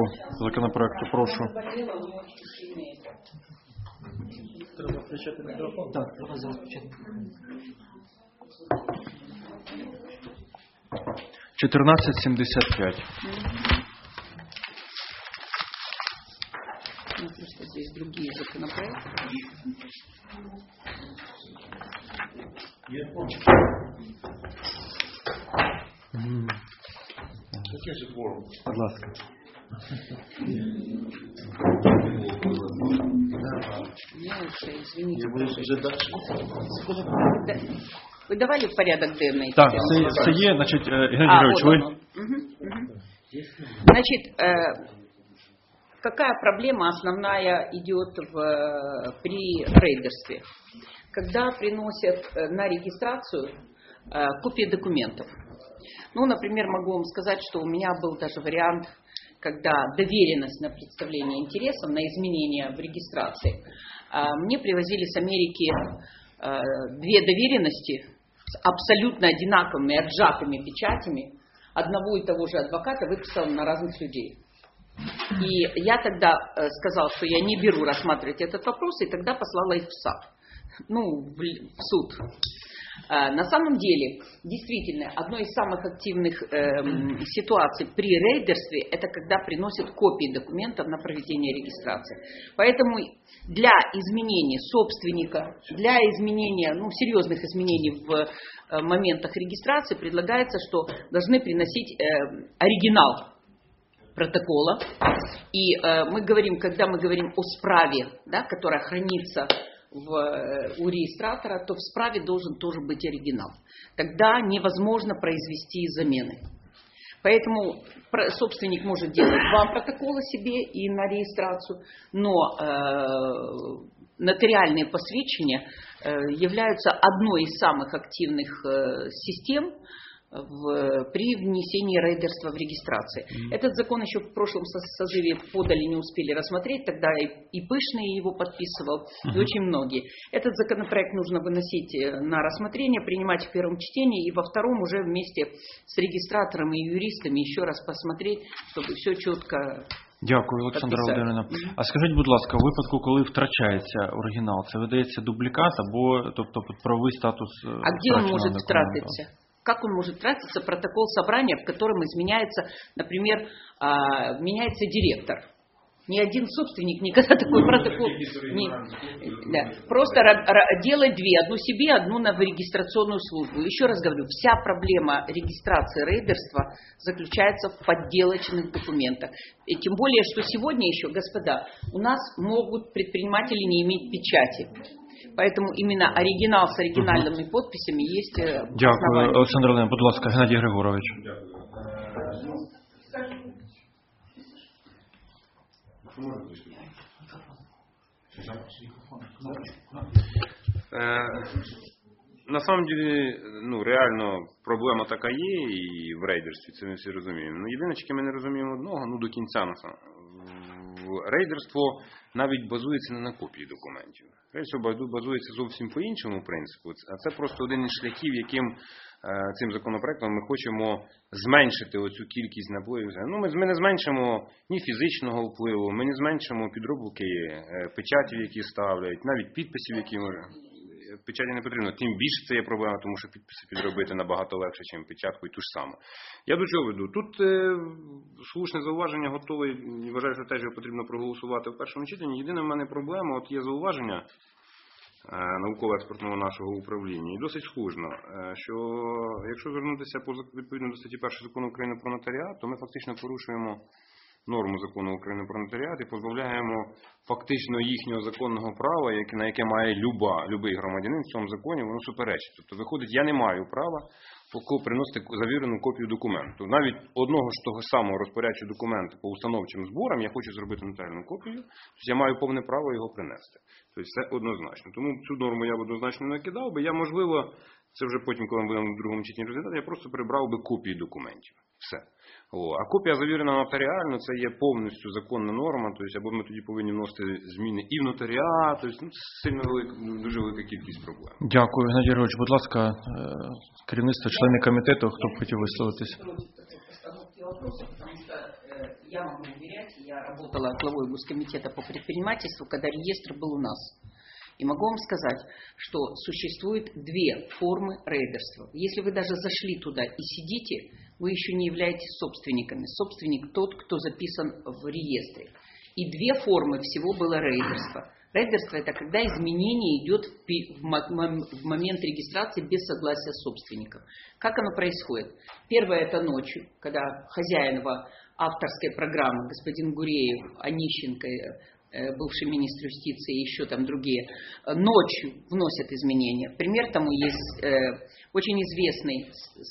законопроекту. Прошу. Треба включати мікрофон. Так, треба зараз включати. 1475. Просто здесь другие законопроекты. Будь ласка. Я уже, извините. Вы давали в порядок денный? Так, це є, значить, Геннадій Григорович, ви? Значит, какая проблема основная идет при рейдерстве? Когда приносят на регистрацию копии документов. Ну, например, могу вам сказать, что у меня был даже вариант, когда доверенность на представление интересов, на изменения в регистрации. Мне привозили с Америки две доверенности с абсолютно одинаковыми, отжатыми печатями одного и того же адвоката, выписанного на разных людей. И я тогда сказал, что я не беру рассматривать этот вопрос, и тогда послала их в САД, в суд. На самом деле, действительно, одной из самых активных ситуаций при рейдерстве, это когда приносят копии документов на проведение регистрации. Поэтому для изменения собственника, для изменения, серьезных изменений в моментах регистрации предлагается, что должны приносить оригинал протокола. И когда мы говорим о справе, да, которая хранится у регистратора, то в справе должен тоже быть оригинал. Тогда невозможно произвести замены. Поэтому собственник может делать два протокола себе и на регистрацию, но нотариальные посвящения являются одной из самых активных систем при внесении рейдерства в регистрации. Этот закон еще в прошлом созыве подали, не успели рассмотреть, тогда и Пышный его подписывал, и очень многие. Этот законопроект нужно выносить на рассмотрение, принимать в первом чтении, и во втором уже вместе с регистратором и юристами еще раз посмотреть, чтобы все четко. Дякую, Олександра Володимирівна. А скажіть, будь ласка, у випадку, коли втрачається оригінал, це видається дублікат або, тобто, правовий статус? А где он может втратиться? Как он может тратиться протокол собрания, в котором изменяется, например, меняется директор? Ни один собственник никогда такой протокол не... Да. Просто делать две. Одну себе, одну в регистрационную службу. Еще раз говорю, вся проблема регистрации рейдерства заключается в подделочных документах. И тем более, что сегодня еще, господа, у нас могут предприниматели не иметь печати. Поэтому именно оригинал с оригинальными подписями есть основание. Дякую, Олександр Володимирович. Будь ласка, Геннадій Григорович. На самом деле, реально проблема така є і в рейдерстві, це ми всі розуміємо. Єдине, тільки ми не розуміємо одного, до кінця на самом. Рейдерство навіть базується не на копії документів. Рейдерство базується зовсім по іншому принципу. А це просто один із шляхів, яким цим законопроектом ми хочемо зменшити оцю кількість наборів. Ми не зменшимо ні фізичного впливу, ми не зменшимо підробки печатів, які ставлять, навіть підписів, які печаті не потрібно. Тим більше це є проблема, тому що підписи підробити набагато легше, ніж печатку, і ту ж саме. Я до чого веду? Тут слушне зауваження готове, і вважаю, що теж його потрібно проголосувати в першому читанні. Єдина в мене проблема, є зауваження науково-експертного нашого управління, і досить схожно, що якщо звернутися відповідно до статті 1 Закону України про нотаріат, то ми фактично порушуємо норму Закону України про нотаріат і позбавляємо фактично їхнього законного права, на яке має любий громадянин в цьому законі, воно суперечить. Тобто, виходить, я не маю права приносити завірену копію документу. Навіть одного ж того самого розпорядчого документу по установчим зборам я хочу зробити нотаріальну копію, тобто я маю повне право його принести. Тобто це однозначно. Тому цю норму я б однозначно не накидав би. Я, можливо, це вже потім, коли ми будемо в другому читанні розглядати, я просто прибрав би копії документів. Все. А копія завірена нотаріально, це є повністю законна норма, тобто або ми тоді повинні вносити зміни і в нотаріат, тобто це сильно дуже велика кількість проблем. Дякую, Геннадій Григорович. Будь ласка, керівництво, члени комітету, хто б хотів висловитись. я могу уверять, я работала главой Госкомитета по предпринимательству, когда реестр был у нас. И могу вам сказать, что существует две формы рейдерства. Если вы даже зашли туда и сидите, вы еще не являетесь собственниками. Собственник тот, кто записан в реестре. И две формы всего было рейдерства. Рейдерство – это когда изменение идет в момент регистрации без согласия собственников. Как оно происходит? Первое – это ночью, когда хозяин авторской программы, господин Гуреев, Онищенко, бывший министр юстиции и еще там другие, ночью вносят изменения. Пример тому есть очень известный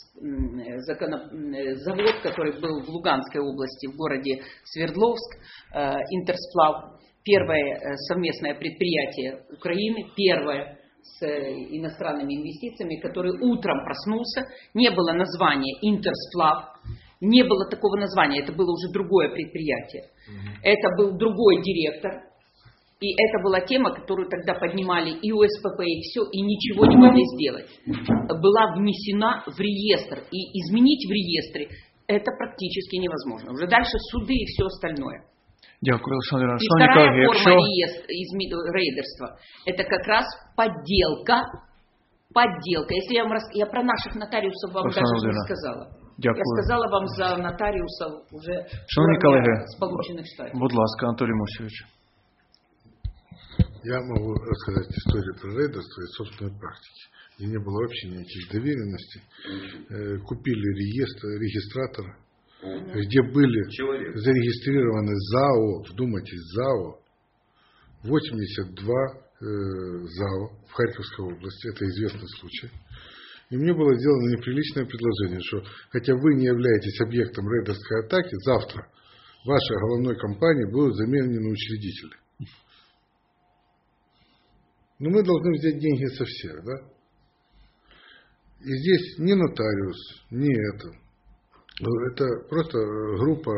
завод, который был в Луганской области, в городе Свердловск, Интерсплав. Первое совместное предприятие Украины, первое с иностранными инвестициями, который утром проснулся, не было названия Интерсплав, не было такого названия, это было уже другое предприятие. Это был другой директор, и это была тема, которую тогда поднимали и УСПП, и все, и ничего не могли сделать. Была внесена в реестр, и изменить в реестре это практически невозможно. Уже дальше суды и все остальное. Дякую, Олександр Іванович. И вторая форма рейдерства – это как раз подделка. Подделка. Если я про наших нотариусов вам даже не сказала. Дякую. Я сказала вам за нотаріусів вже з получених штатів. Будь ласка, Анатолій Мусійович. Я могу рассказать историю про рейдерство из собственной практики. И не было вообще никаких доверенностей. Купили регистратора, где были зарегистрированы ЗАО, вдумайтесь, ЗАО, 82 ЗАО в Харьковской области, это известный случай. И мне было сделано неприличное предложение, что хотя вы не являетесь объектом рейдерской атаки, завтра вашей головной компании будут заменены учредители. Но мы должны взять деньги со всех, да? И здесь ни нотариус, ни это. Это просто группа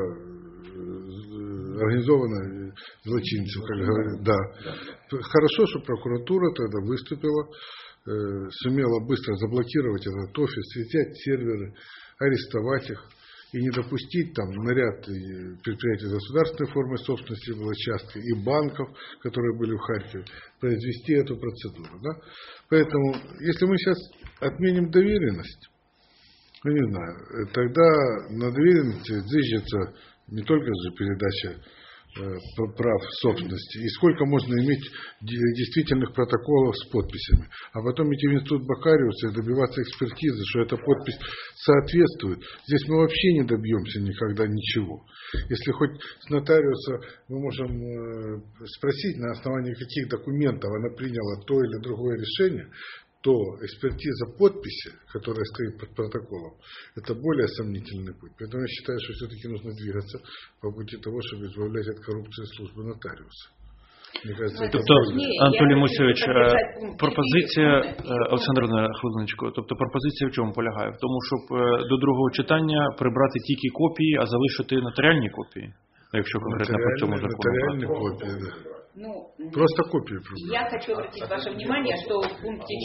организованных злочинцев, как говорят. Да. Хорошо, что прокуратура тогда выступила, сумела быстро заблокировать этот офис, взять серверы, арестовать их и не допустить там на ряд предприятий государственной формы собственности было часто и банков, которые были в Харькове, произвести эту процедуру. Да? Поэтому, если мы сейчас отменим доверенность, ну не знаю, тогда на доверенности движется не только же передача прав собственности, и сколько можно иметь действительных протоколов с подписями, а потом идти в институт Бакариуса и добиваться экспертизы, что эта подпись соответствует. Здесь мы вообще не добьемся никогда ничего. Если хоть с нотариуса мы можем спросить, на основании каких документов она приняла то или другое решение, то экспертиза подписи, которая стоит под протоколом, это более сомнительный путь. Поэтому я считаю, что все-таки нужно двигаться по пути того, чтобы избавлять от коррупции службы нотариуса. Тобто, Анатолій Мусійович, пропозиція, Олександр, хвилиночку, тобто пропозиція в чому полягає? В тому, щоб до другого читання прибрати тільки копії, а залишити нотаріальні копії, якщо конкретно по цьому закону. Нотаріальні копії, да. Просто копии. Я хочу обратить ваше внимание, что в пункте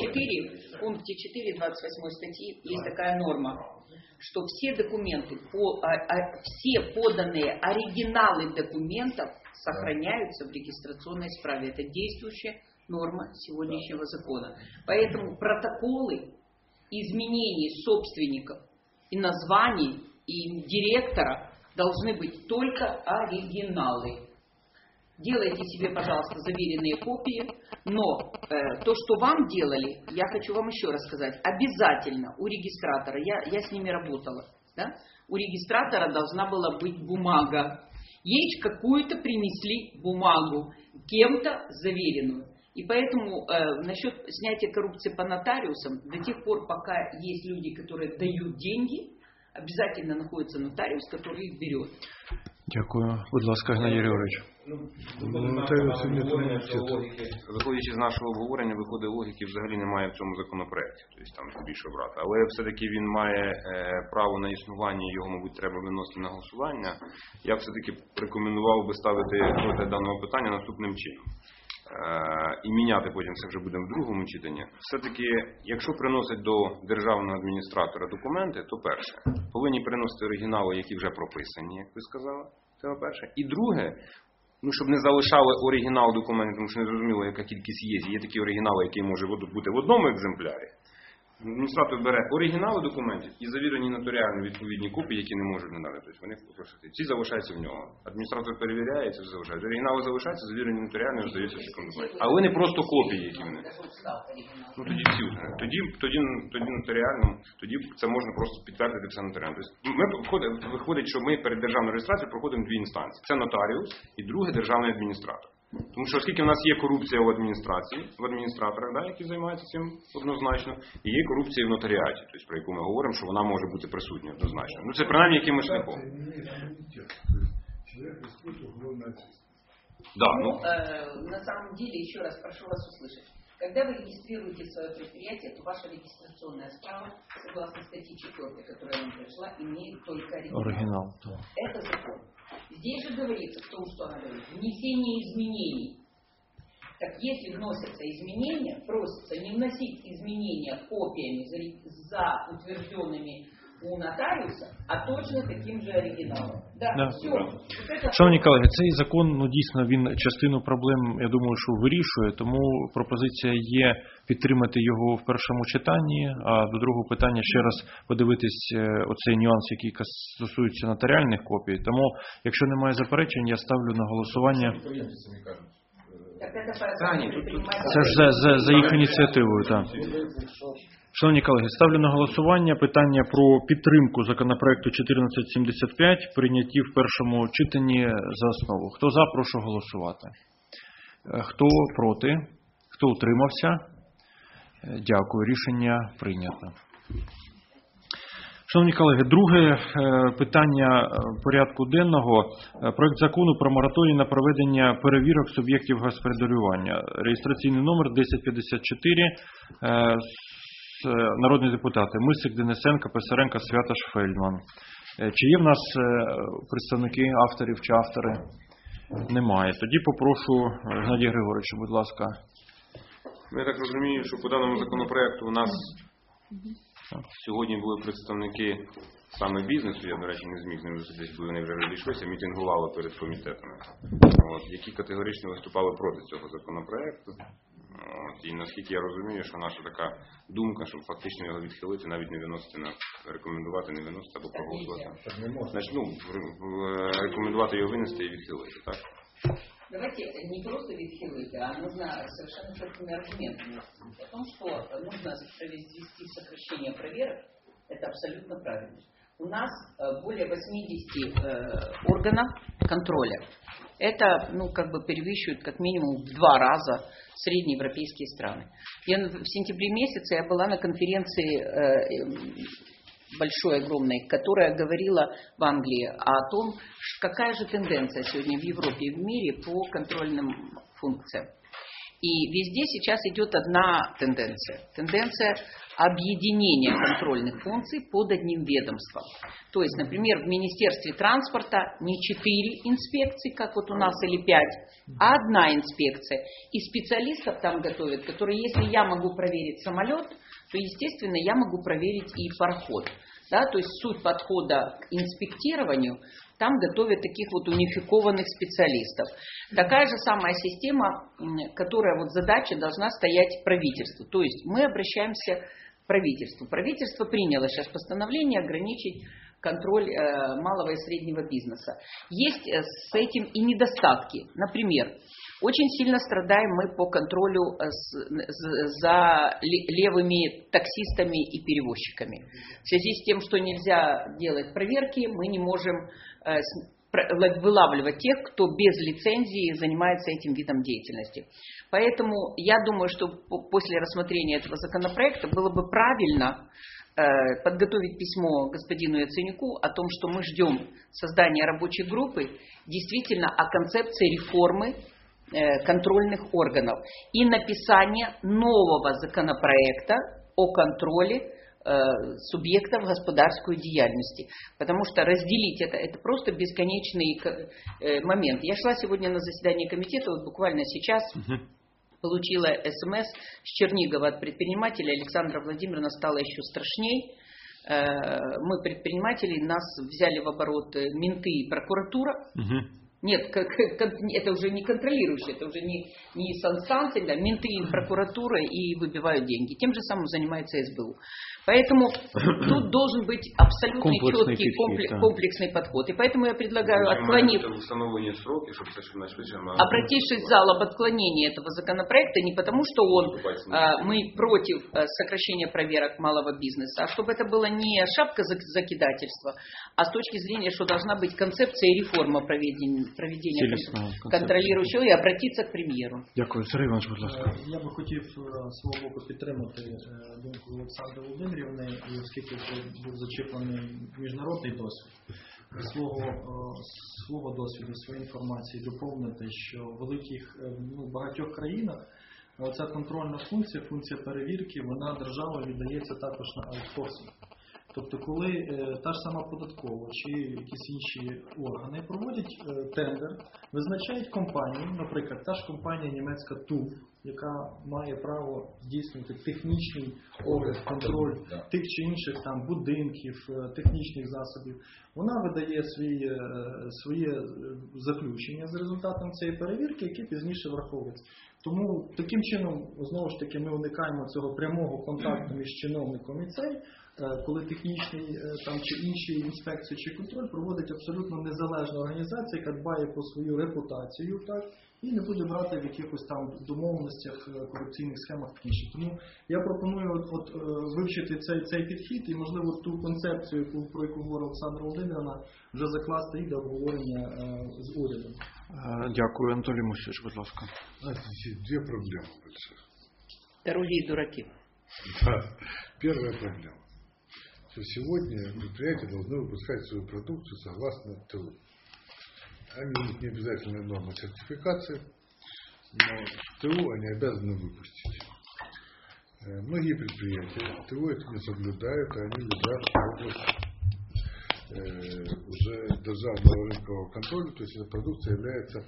4 28 статьи есть такая норма, что все документы, все поданные оригиналы документов сохраняются в регистрационной справе. Это действующая норма сегодняшнего закона. Поэтому протоколы изменений собственников и названий и директора должны быть только оригиналы. Делайте себе, пожалуйста, заверенные копии, но то, что вам делали, я хочу вам еще раз сказать, обязательно у регистратора, я с ними работала, да? У регистратора должна была быть бумага. Ей какую-то принесли бумагу, кем-то заверенную. И поэтому насчет снятия коррупции по нотариусам, до тех пор, пока есть люди, которые дают деньги, обязательно находится нотариус, который их берет. Дякую. Будь ласка, Геннадій Григорович. Виходячи з нашого обговорення, виходить логіки взагалі немає в цьому законопроекті. Тобто там більше брати. Але все-таки він має право на існування, його, мабуть, треба виносити на голосування. Я все-таки рекомендував би ставити розгляд даного питання наступним чином. І міняти потім це вже буде в другому читанні. Все-таки, якщо приносять до державного адміністратора документи, то перше, повинні приносити оригінали, які вже прописані, як ви сказали. Це по-перше. І друге, щоб не залишали оригінал документів, тому що не зрозуміло, яка кількість є. Є такі оригінали, які може бути в одному екземплярі. Адміністратор бере оригінали документів і завірені нотаріально відповідні копії, які не можуть надати. Тобто вони попросити. Ці залишаються в нього. Адміністратор перевіряє, це залишається. Оригінали залишаються, завірені нотаріально, здаються в документі. Але не просто копії, які вони. Тоді всі вже. Тоді нотаріально, тоді це можна просто підтвердити все нотаріально. Тобто виходить, що ми перед державною реєстрацією проходимо дві інстанції. Це нотаріус і другий державний адміністратор. Тому що оскільки в нас є корупція в адміністрації, в адміністраторах, які займаються цим однозначно, і є корупція в нотаріаті, тобто, про яку ми говоримо, що вона може бути присутня однозначно. Це принаймні якимось шляхом. Да, на самом деле, еще раз прошу вас услышать. Когда вы регистрируете свое предприятие, то ваша регистрационная справа, согласно статье 4, которая нам пришла, имеет только оригинал. Это закон. Здесь же говорится в том, что она говорит, внесение изменений. Так если вносятся изменения, просится не вносить изменения копиями за утвержденными у нотаріуса, а точно таким же оригіналом. Все. Шановні колеги, цей закон, дійсно, він частину проблем, я думаю, що вирішує, тому пропозиція є підтримати його в першому читанні, а до другого питання ще раз подивитись оцей нюанс, який стосується нотаріальних копій. Тому, якщо немає заперечень, я ставлю на голосування. Це ж за їх ініціативою, так. Шановні колеги, ставлю на голосування питання про підтримку законопроекту 1475, прийняті в першому читанні за основу. Хто за, прошу голосувати. Хто проти? Хто утримався? Дякую. Рішення прийнято. Шановні колеги, друге питання порядку денного. Проект закону про мораторій на проведення перевірок суб'єктів господарювання. Реєстраційний номер 1054. Народні депутати Мисик, Денисенко, Писаренко, Святаш, Фельдман. Чи є в нас представники авторів чи автори? Немає. Тоді попрошу Геннадія Григоровича, будь ласка. Я так розумію, що по даному законопроекту у нас сьогодні були представники саме бізнесу, я, до речі, не зміг з ними зустрітися, бо вони вже розійшлися, мітингували перед комітетами, які категорично виступали проти цього законопроекту. І наскільки я розумію, що наша така думка, щоб фактично його відхилити, навіть не виносити на рекомендувати, не виносити або проголосувати. Значить, рекомендувати його винести і відхилити, так? Давайте не просто відхилити, а нужно совершенно четкими аргументами о том, что нужно провести сокращение проверок. Это абсолютно правильно. У нас более 80 органов контроля. Это, перевищивает как минимум в 2 раза среднеевропейские страны. В сентябре месяце я была на конференции большой, огромной, которая говорила в Англии о том, какая же тенденция сегодня в Европе и в мире по контрольным функциям. И везде сейчас идет одна тенденция. Тенденция объединения контрольных функций под одним ведомством. То есть, например, в Министерстве транспорта не 4 инспекции, как вот у нас, или 5, а 1 инспекция. И специалистов там готовят, которые, если я могу проверить самолет, то, естественно, я могу проверить и пароход. Да? То есть суть подхода к инспектированию, там готовят таких вот унификованных специалистов. Такая же самая система, которая задача должна стоять правительству. То есть мы обращаемся к правительству. Правительство приняло сейчас постановление ограничить контроль малого и среднего бизнеса. Есть с этим и недостатки. Например, очень сильно страдаем мы по контролю за левыми таксистами и перевозчиками. В связи с тем, что нельзя делать проверки, мы не можем вылавливать тех, кто без лицензии занимается этим видом деятельности. Поэтому я думаю, что после рассмотрения этого законопроекта было бы правильно подготовить письмо господину Яценюку о том, что мы ждем создания рабочей группы действительно о концепции реформы контрольных органов и написания нового законопроекта о контроле субъектов господарской деятельности. Потому что разделить это просто бесконечный момент. Я шла сегодня на заседание комитета, буквально сейчас получила СМС с Чернигова от предпринимателя. Александра Владимировна, стало еще страшней. мы предприниматели, нас взяли в оборот менты и прокуратура. Нет, это уже не контролирующие, это уже не санстанции, да, менты и прокуратура и выбивают деньги. Тем же самым занимается СБУ. Поэтому тут должен быть абсолютно четкий комплексный подход. И поэтому я предлагаю, обратившись в зал об отклонении этого законопроекта, не потому что мы против сокращения проверок малого бизнеса, а чтобы это было не шапка закидательства, а с точки зрения, что должна быть концепция и реформа проведения контролируючого і обратитися к прем'єру. Дякую. Сергій Іванович, будь ласка. Я би хотів свого боку підтримати думку Олександри Володимирівни, і оскільки був зачеплений міжнародний досвід, свого досвіду, своєї інформації доповнити, що в багатьох країнах ця контрольна функція перевірки, вона держава віддається також на аутсорсинг. Тобто, коли та ж сама податкова чи якісь інші органи проводять тендер, визначають компанію, наприклад, та ж компанія німецька ТУВ, яка має право здійснювати технічний огляд, контроль тих чи інших там будинків, технічних засобів, вона видає своє заключення з результатом цієї перевірки, яке пізніше враховується. Тому таким чином, знову ж таки, ми уникаємо цього прямого контакту між чиновником і цей, коли технічний там, чи інші інспекції чи контроль проводить абсолютно незалежна організація, яка дбає про свою репутацію, так, і не буде брати в якихось там домовленостях, корупційних схемах і інше. Тому я пропоную вивчити цей підхід і, можливо, ту концепцію, про яку говорила Олександра Володимирівна, вже закласти і до обговорення з урядом. Дякую. Анатолій Мусійович, будь ласка. Две проблемы больших. Дороги и дураки. Да. Первая проблема. Что сегодня предприятия должны выпускать свою продукцию согласно ТУ. Они имеют необязательные нормы сертификации, но ТУ они обязаны выпустить. Многие предприятия ТУ это не соблюдают, и они лежат в области уже державного рынкового контроля, то есть эта продукция является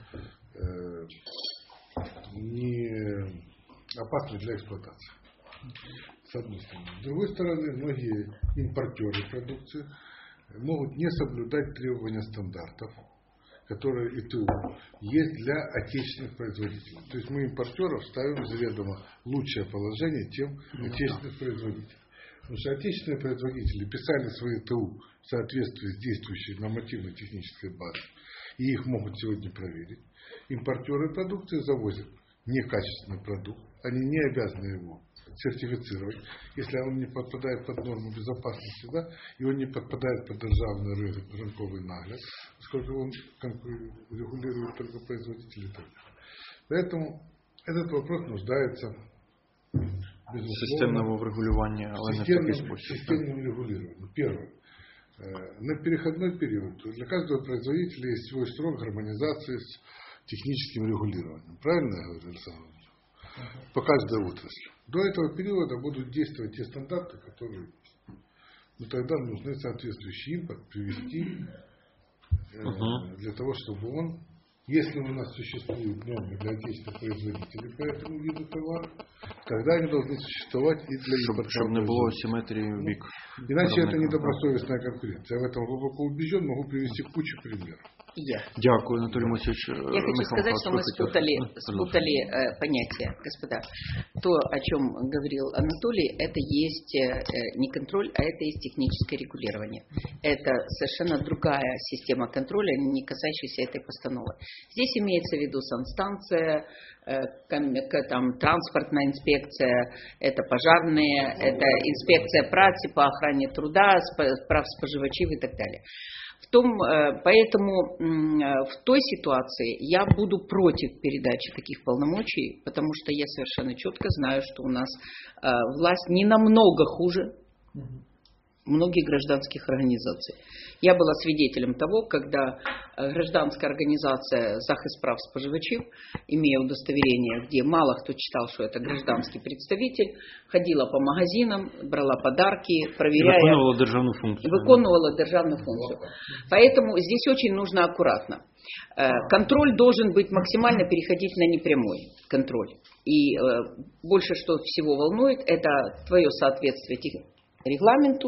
не опасной для эксплуатации. С одной стороны. С другой стороны, многие импортеры продукции могут не соблюдать требования стандартов, которые ИТУ есть для отечественных производителей. То есть мы импортеров ставим заведомо лучшее положение, чем отечественных производителей. Потому что отечественные производители писали свои ТУ в соответствии с действующей нормативно-технической базой, и их могут сегодня проверить. Импортеры продукции завозят некачественный продукт, они не обязаны его сертифицировать, если он не подпадает под норму безопасности, да, и он не подпадает под державный рынковый нагляд, поскольку он регулирует только производителей. Поэтому этот вопрос нуждается системного врегулювання, але не в такий спосіб. Системного регулирования. Первое. На переходной период для каждого производителя есть свой срок гармонизации с техническим регулированием. Правильно я говорю, Александр Ильич? По каждой отрасли. До этого периода будут действовать те стандарты, которые... Но тогда нужны соответствующий импорт привести для того, чтобы он... Если у нас существуют нормы для отечественных производителей по этому виду товара, тогда они должны существовать и для импорта. Чтобы не было асимметрии в бік. Иначе это недобросовестная конкуренция. Я в этом глубоко убежден, могу привести кучу примеров. Дякую, Анатолий Мусевич. Я хочу сказать, что мы спутали понятия, господа. То, о чем говорил Анатолий, это есть не контроль, а это есть техническое регулирование. Это совершенно другая система контроля, не касающаяся этой постановы. Здесь имеется в виду санстанция, там, транспортная инспекция, это пожарные, это инспекция праці по охране труда, прав споживачів и так далее. Поэтому в той ситуации я буду против передачи таких полномочий, потому что я совершенно четко знаю, что у нас власть не намного хуже многих гражданских организаций. Я была свидетелем того, когда гражданская организация захист прав споживачів, имея удостоверение, где мало кто читал, что это гражданский представитель, ходила по магазинам, брала подарки, проверяя... Виконувала державную функцию. Поэтому здесь очень нужно аккуратно. Контроль должен быть максимально переходить на непрямой контроль. И больше что всего волнует, это твое соответствие регламенту,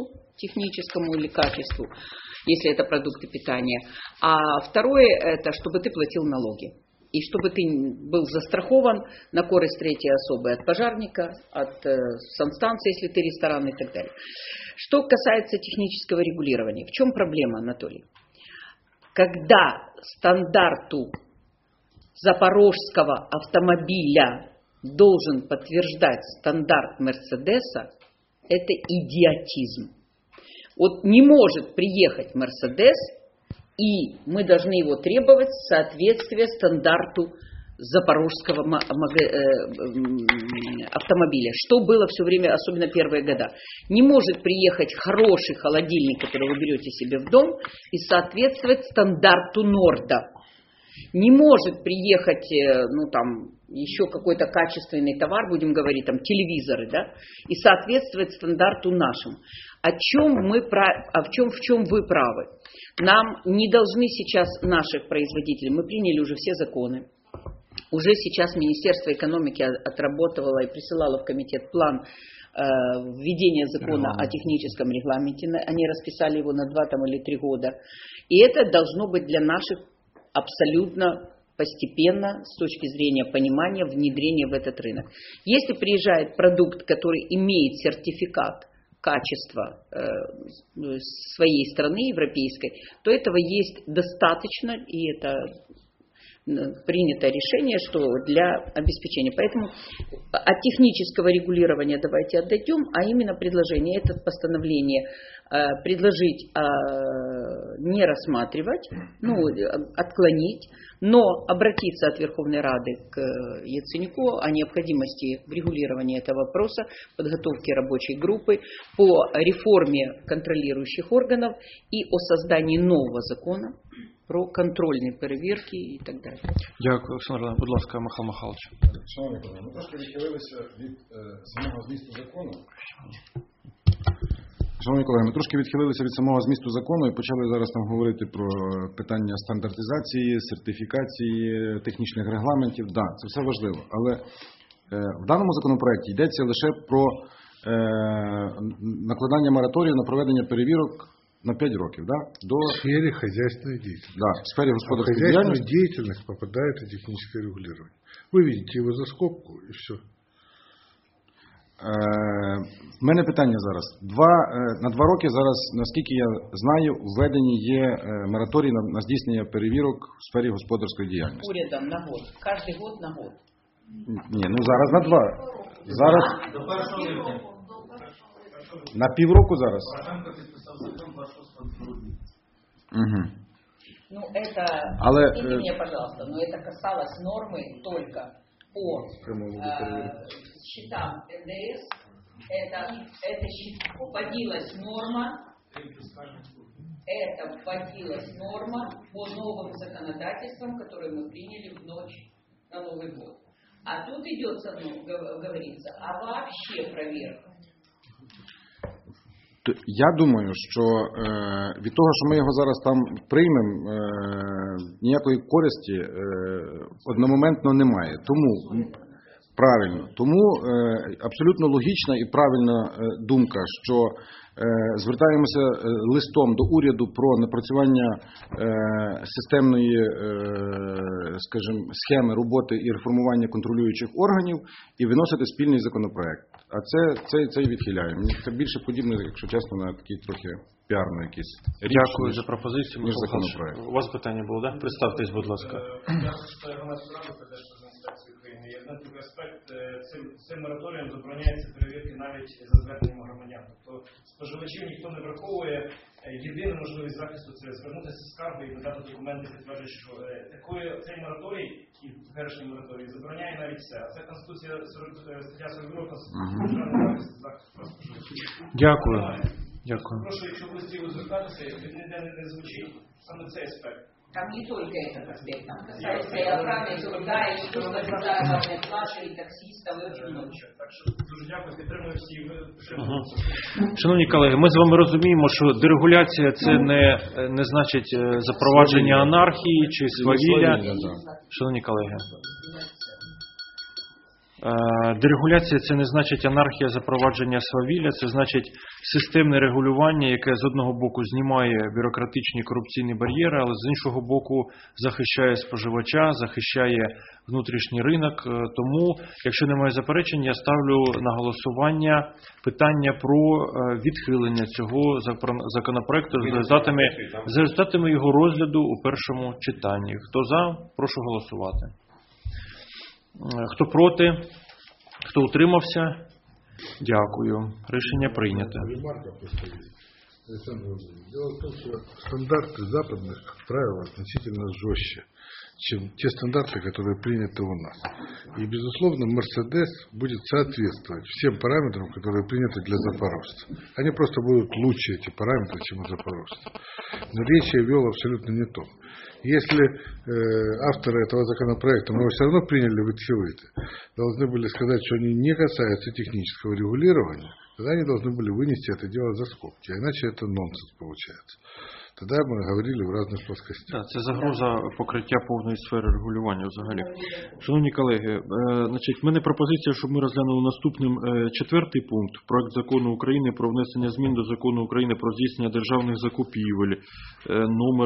техническому или качеству, если это продукты питания. А второе, это чтобы ты платил налоги. И чтобы ты был застрахован на користь третьей особы от пожарника, от санстанции, если ты ресторан и так далее. Что касается технического регулирования. В чем проблема, Анатолий? Когда стандарту запорожского автомобиля должен подтверждать стандарт Мерседеса, это идиотизм. Вот не может приехать Мерседес, и мы должны его требовать в соответствии стандарту запорожского автомобиля. Что было все время, особенно первые года. Не может приехать хороший холодильник, который вы берете себе в дом, и соответствовать стандарту Норда. Не может приехать, еще какой-то качественный товар, будем говорить, телевизоры, да, и соответствовать стандарту нашему. В чем вы правы? Нам не должны сейчас наших производителей, мы приняли уже все законы, уже сейчас Министерство экономики отработало и присылало в комитет план введения закона о техническом регламенте, они расписали его на 2 или 3 года, и это должно быть для наших абсолютно постепенно, с точки зрения понимания, внедрения в этот рынок. Если приезжает продукт, который имеет сертификат качества своей страны, европейской, то этого есть достаточно, и это принято решение, что для обеспечения. Поэтому от технического регулирования давайте отойдем, а именно предложение, это постановление предложить не рассматривать, отклонить, но обратиться от Верховной Рады к Яценюку о необходимости регулирования этого вопроса, подготовки рабочей группы по реформе контролирующих органов и о создании нового закона про контрольні перевірки і так далі. Дякую, Олександр. Будь ласка, Михайло Михайлович. Шановні колеги, ми трошки відхилилися від самого змісту закону. Шановні колеги, ми трошки відхилилися від самого змісту закону і почали зараз там говорити про питання стандартизації, сертифікації, технічних регламентів. Так, це все важливо. Але в даному законопроекті йдеться лише про накладання мораторію на проведення перевірок на 5 років, да? В сфере хозяйственной деятельности. Да, в сфере господарской хозяйственную деятельность попадает в техническое регулирование. Вы видите его за скобку и все. В мене питання зараз. На 2 роки зараз, наскільки я знаю, введені є мораторій на здійснення перевірок в сфері господарської діяльності. Урядом на год. Кожен год на год. Ні, зараз на 2. Зараз на півроку зараз. Угу. Это, извините меня, пожалуйста, но это касалось нормы только по счетам НДС. Это вводилась норма по новым законодательствам, которые мы приняли в ночь на Новый год. А тут идет, говорится, вообще проверка. Я думаю, що від того, що ми його зараз там приймемо, ніякої користі одномоментно немає. Тому абсолютно логічна і правильна думка, що звертаємося листом до уряду про напрацювання системної, скажімо, схеми роботи і реформування контролюючих органів і виносити спільний законопроект. А це і відхиляємо. Це більше подібне, якщо чесно, на такий трохи піарно якийсь річ. Дякую за пропозицію. У вас питання було, так? Представтесь, будь ласка. Є один такий аспект, цим мораторієм забороняється перевірки навіть за зверненням громадян. Тобто споживачів ніхто не враховує, єдина можливість захисту це звернутися з скаргою і надати документи, підтверджуючи, що цей мораторій, і теперішній мораторій, забороняє навіть все. А це Конституція, стаття 42 Конституції захисту прав споживачів. Дякую. Прошу, якщо в листі звертатися, ніде не звучить саме цей аспект. Там не только этот аспект, там касается и охраны труда, и социальной плаши, и таксистов, и очень много. Так що дуже дякую, підтримую всі. Шановні колеги, ми з вами розуміємо, що дерегуляція це не значить запровадження анархії чи свавілля. Шановні колеги. Дерегуляція – це не значить анархія, запровадження свавілля, це значить системне регулювання, яке з одного боку знімає бюрократичні корупційні бар'єри, але з іншого боку захищає споживача, захищає внутрішній ринок. Тому, якщо немає заперечень, я ставлю на голосування питання про відхилення цього законопроекту з результатами його розгляду у першому читанні. Хто за, прошу голосувати. Хто проти? Хто утримався? Дякую. Рішення прийнято. Ремарка просто есть. Александр Владимирович, дело в том, что стандарты западных, как правило, значительно жестче, чем те стандарты, которые приняты у нас. И, безусловно, Мерседес будет соответствовать всем параметрам, которые приняты для запорожцев. Они просто будут лучше, эти параметры, чем у запорожцев. Но речь я вел абсолютно не то. Если авторы этого законопроекта, мы его все равно приняли в Итхилыте, должны были сказать, что они не касаются технического регулирования, тогда они должны были вынести это дело за скобки. А иначе это нонсенс получается. Тогда мы говорили в разных плоскостях. Так, це загроза покриття повної сфери регулювання взагалі. Шановні колеги, значить, в мене пропозиція, щоб ми розглянули наступним 4-й пункт. Проект закону України про внесення змін до закону України про здійснення державних закупівель, номер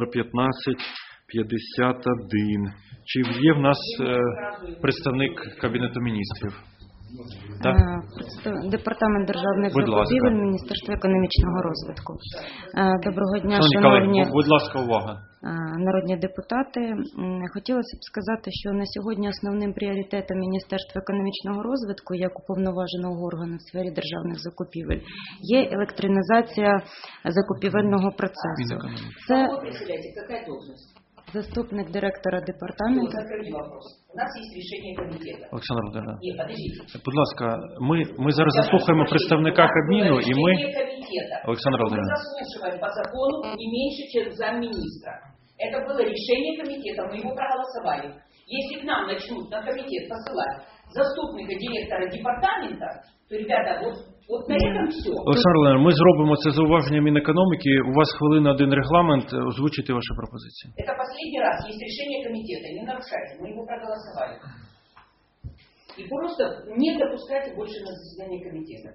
1551. Чи є в нас представник Кабінету міністрів? Так? Департамент державних закупівель, Міністерство економічного розвитку. Доброго дня, шановні колеги, будь ласка, увага. Народні депутати. Хотілося б сказати, що на сьогодні основним пріоритетом Міністерства економічного розвитку, як уповноваженого органу в сфері державних закупівель, є електронізація закупівельного процесу. Це заступник директора департаменту. У нас есть решение комитета. Олександр Володимирович. Нет, подождите. Будь ласка, ми зараз заслухаємо представника Кабміну, і ми... Олександр Володимирович. Мы заслушиваем по закону не меньше, чем замминистра. Это было решение комитета, мы его проголосовали. Если к нам начнут на комитет посылать заступника директора департамента, то, ребята, вот на этом все. Олександр Володимирович, ми зробимо це зауваження Мінекономіки. У вас хвилина один регламент. Озвучите ваші пропозиції. Это последний раз. Есть решение комитета. Не нарушайте. Мы его проголосовали. И просто не допускайте больше на заседание комитета.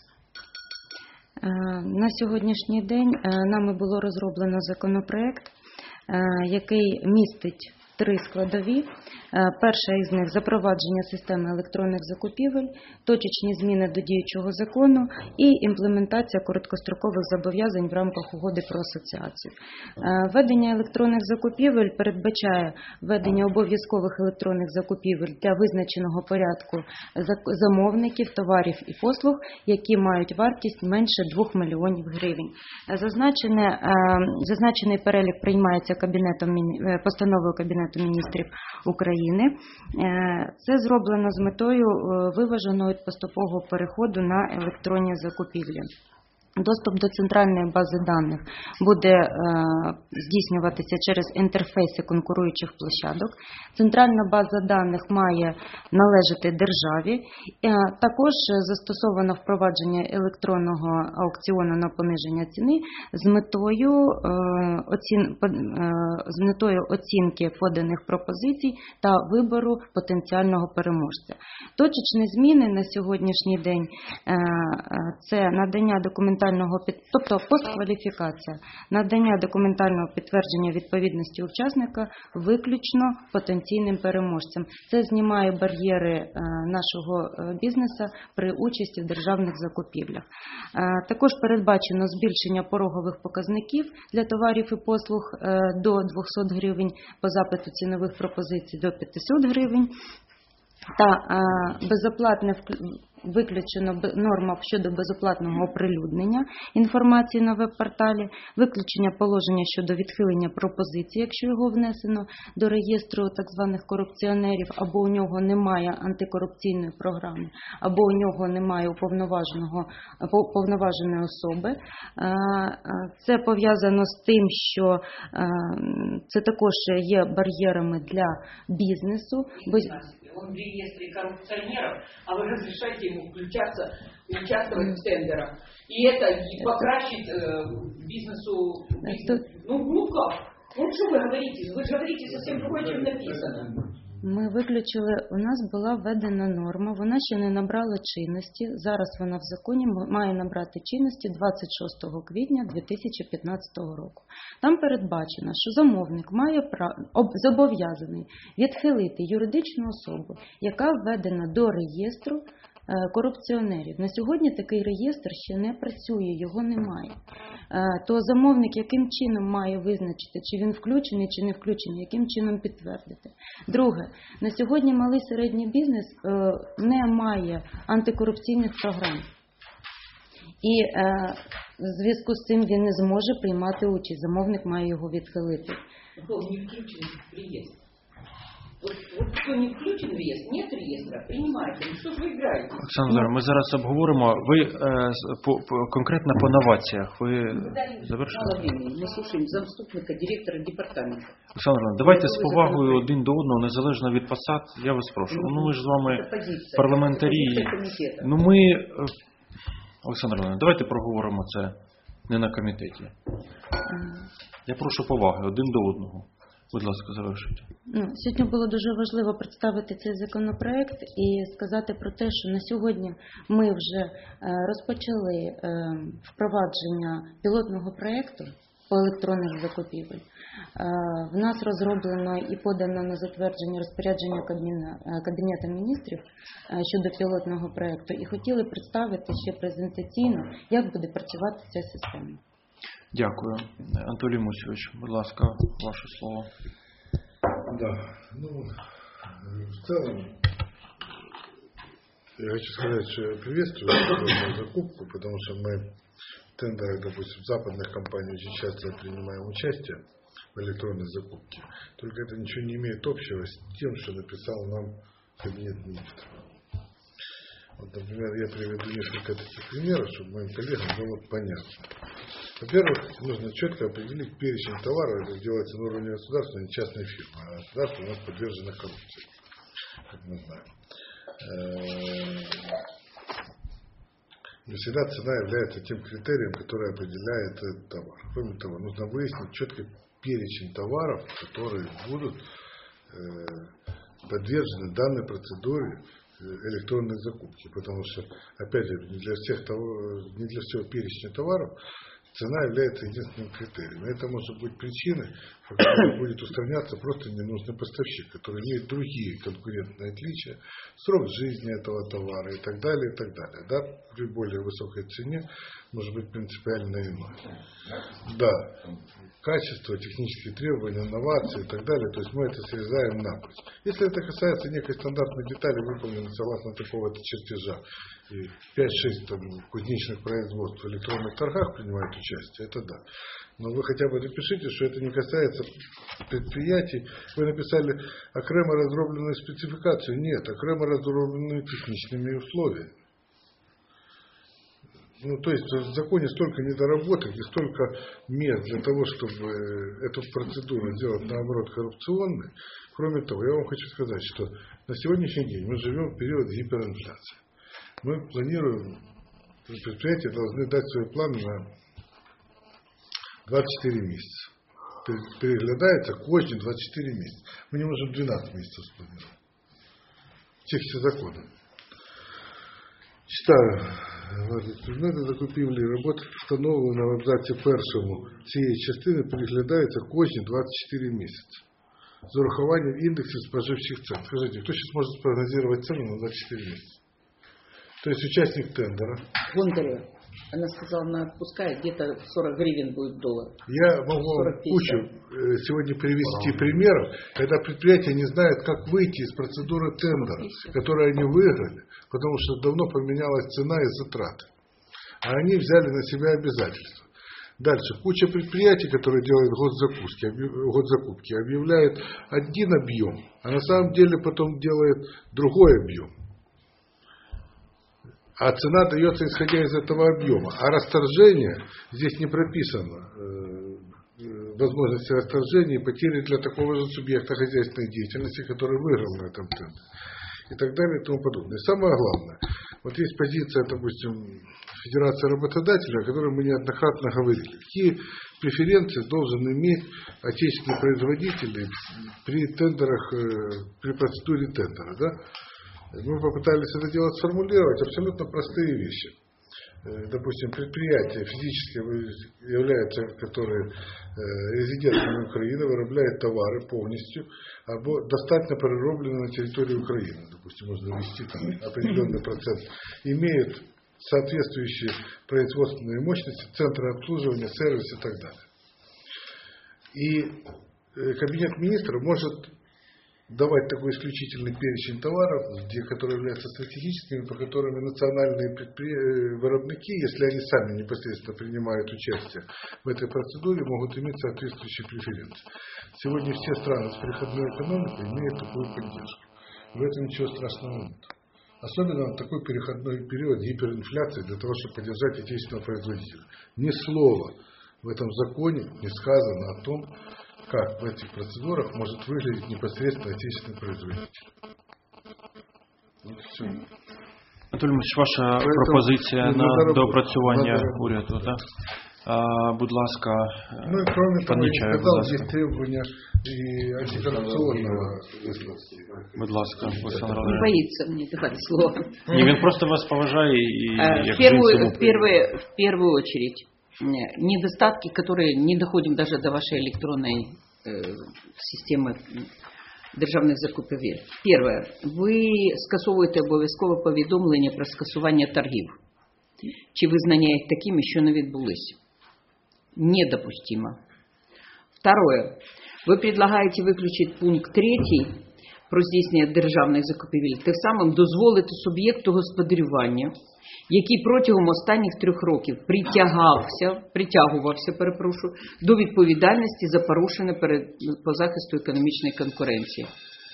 На сьогоднішній день нами було розроблено законопроект, який містить 3 складові. Перша із них – запровадження системи електронних закупівель, точечні зміни до діючого закону і імплементація короткострокових зобов'язань в рамках угоди про асоціацію. Введення електронних закупівель передбачає введення обов'язкових електронних закупівель для визначеного порядку замовників, товарів і послуг, які мають вартість менше 2 мільйонів гривень. Зазначений перелік приймається постановою Кабінету міністрів України. Це зроблено з метою виваженого і поступового переходу на електронні закупівлі. Доступ до центральної бази даних буде здійснюватися через інтерфейси конкуруючих площадок. Центральна база даних має належати державі. Також застосовано впровадження електронного аукціону на пониження ціни з метою оцінки поданих пропозицій та вибору потенціального переможця. Точечні зміни на сьогоднішній день – це надання тобто посткваліфікація, надання документального підтвердження відповідності учасника виключно потенційним переможцям. Це знімає бар'єри нашого бізнесу при участі в державних закупівлях. Також передбачено збільшення порогових показників для товарів і послуг до 200 гривень, по запиту цінових пропозицій до 500 гривень. Та виключено норма щодо безоплатного оприлюднення інформації на веб-порталі, виключення положення щодо відхилення пропозиції, якщо його внесено до реєстру так званих корупціонерів, або у нього немає антикорупційної програми, або у нього немає уповноваженої особи. Це пов'язано з тим, що це також є бар'єрами для бізнесу. Он в реестре коррупционеров, а вы разрешаете ему участвовать в тендерах. И это покращит бизнесу. Ну как? Ну что вы говорите? Вы же говорите совсем другое, чем написано. Ми ми виключили, у нас була введена норма, вона ще не набрала чинності, зараз вона в законі має набрати чинності 26 квітня 2015 року. Там передбачено, що замовник має зобов'язаний відхилити юридичну особу, яка введена до реєстру корупціонерів. На сьогодні такий реєстр ще не працює, його немає. То замовник яким чином має визначити, чи він включений, чи не включений, яким чином підтвердити. Друге, на сьогодні малий середній бізнес не має антикорупційних програм. І в зв'язку з цим він не зможе приймати участь, замовник має його відхилити. Кто не включен в реестр? Вот кто не включен в реестр, нет реестра, принимайте. Ну что ж вы играете? Олександр, ми зараз обговоримо. Ви конкретно по новаціях. Ви завершили? Мало времени. Мы слушаем замступника директора департамента. Олександр, давайте з повагою один до одного, незалежно від посад. Я вас прошу. Ну ми ж з вами парламентарі. Ну ми, Олександр, давайте проговоримо це не на комітеті. Я прошу поваги один до одного. Будь ласка, завершуйте. Сьогодні було дуже важливо представити цей законопроект і сказати про те, що на сьогодні ми вже розпочали впровадження пілотного проєкту по електронних закупівель. В нас розроблено і подано на затвердження розпорядження Кабінету міністрів щодо пілотного проєкту і хотіли представити ще презентаційно, як буде працювати ця система. Дякую. Анатолій Мусійович, будь ласка, ваше слово. Да, ну, в целом, я хочу сказать, что я приветствую эту закупку, потому что мы в тендерах, допустим, западных компаний очень часто принимаем участие в электронной закупке. Только это ничего не имеет общего с тем, что написал нам Кабинет министров. Вот, например, я приведу несколько таких примеров, чтобы моим коллегам было понятно. Во-первых, нужно четко определить перечень товаров, это делается на уровне государства, а не частной фирмы. А государство у нас подвержено коррупции, как мы знаем. Не всегда цена является тем критерием, который определяет этот товар. Кроме того, нужно выяснить четкий перечень товаров, которые будут подвержены данной процедуре электронной закупки, потому что, опять же, не для всего перечня товаров цена является единственным критерием. Это может быть причиной, по которой будет устраняться просто ненужный поставщик, который имеет другие конкурентные отличия, срок жизни этого товара и так далее, и так далее. Да, при более высокой цене может быть принципиально иное. Да, качество, технические требования, инновации и так далее, то есть мы это срезаем напрочь. Если это касается некой стандартной детали, выполненной согласно такого-то чертежа, и 5-6 кузнечных производств в электронных торгах принимают участие, это да. Но вы хотя бы напишите, что это не касается предприятий. Вы написали окремо разробленную спецификацию. Нет, окремо разробленную техничными условиями. Ну, то есть в законе столько недоработок и столько мест для того, чтобы эту процедуру сделать, наоборот, коррупционной. Кроме того, я вам хочу сказать, что на сегодняшний день мы живем в период гиперинфляции. Мы планируем, предприятия должны дать свои планы на 24 месяца. Переглядается кожні 24 месяца. Мы не можем 12 месяцев спланировать. В тексте закона. Читаю. Предмети закупівлі робот встановлено в абзаці першому цієї частини переглядається кожні 24 місяці. З урахуванням індексів споживчих цен. Скажите, кто сейчас может спрогнозировать цену на 24 месяца? То есть участник тендера. Бондарева. Она сказала, она отпускает, где-то 40 гривен будет доллар. Я могу вам кучу сегодня привести примеров, когда предприятия не знают, как выйти из процедуры тендера, которую они выиграли, потому что давно поменялась цена и затраты. А они взяли на себя обязательства. Дальше. Куча предприятий, которые делают госзакупки, объявляют один объем, а на самом деле потом делают другой объем. А цена дается исходя из этого объема. А расторжение, здесь не прописано возможности расторжения и потери для такого же субъекта хозяйственной деятельности, который выиграл на этом тендере. И так далее и тому подобное. И самое главное, вот есть позиция, допустим, Федерации работодателей, о которой мы неоднократно говорили. Какие преференции должен иметь отечественный производитель при тендерах, при процедуре тендера. Да? Мы попытались это дело сформулировать, абсолютно простые вещи. Допустим, предприятия физически являются, которые резидентами Украины, вырабатывают товары полностью, достаточно перероблены на территории Украины. Допустим, можно ввести там определенный процент. Имеют соответствующие производственные мощности, центры обслуживания, сервис и так далее. И Кабинет министров может давать такой исключительный перечень товаров, которые являются стратегическими, по которым национальные виробники, если они сами непосредственно принимают участие в этой процедуре, могут иметь соответствующие преференции. Сегодня все страны с переходной экономикой имеют такую поддержку. В этом ничего страшного нет. Особенно в такой переходной период гиперинфляции для того, чтобы поддержать отечественного производителя. Ни слова в этом законе не сказано о том, как в этих процедурах может выглядеть непосредственно отечественный производитель. Вот все. Анатолій Михайлович, ваша пропозиція на доопрацювання уряду, так? Будь ласка, ну и кроме того, я Нечаев, сказал, здесь требования и антикоррупционного. Будь ласка, Олександр Не боится мне давать слово. Ні, він просто вас поважає і як В первую очередь, недостатки, которые не доходим даже до вашей электронной системы державних закупівель. Перше, ви скасовуєте обов'язкове повідомлення про скасування торгів. Чи визнання їх такими, що не відбулись. Недопустимо. Второе, ви предлагаєте виключити пункт 3 про здійснення державних закупівель, тим самим дозволити суб'єкту господарювання, який протягом останніх 3 років притягувався до відповідальності за порушення по захисту економічної конкуренції.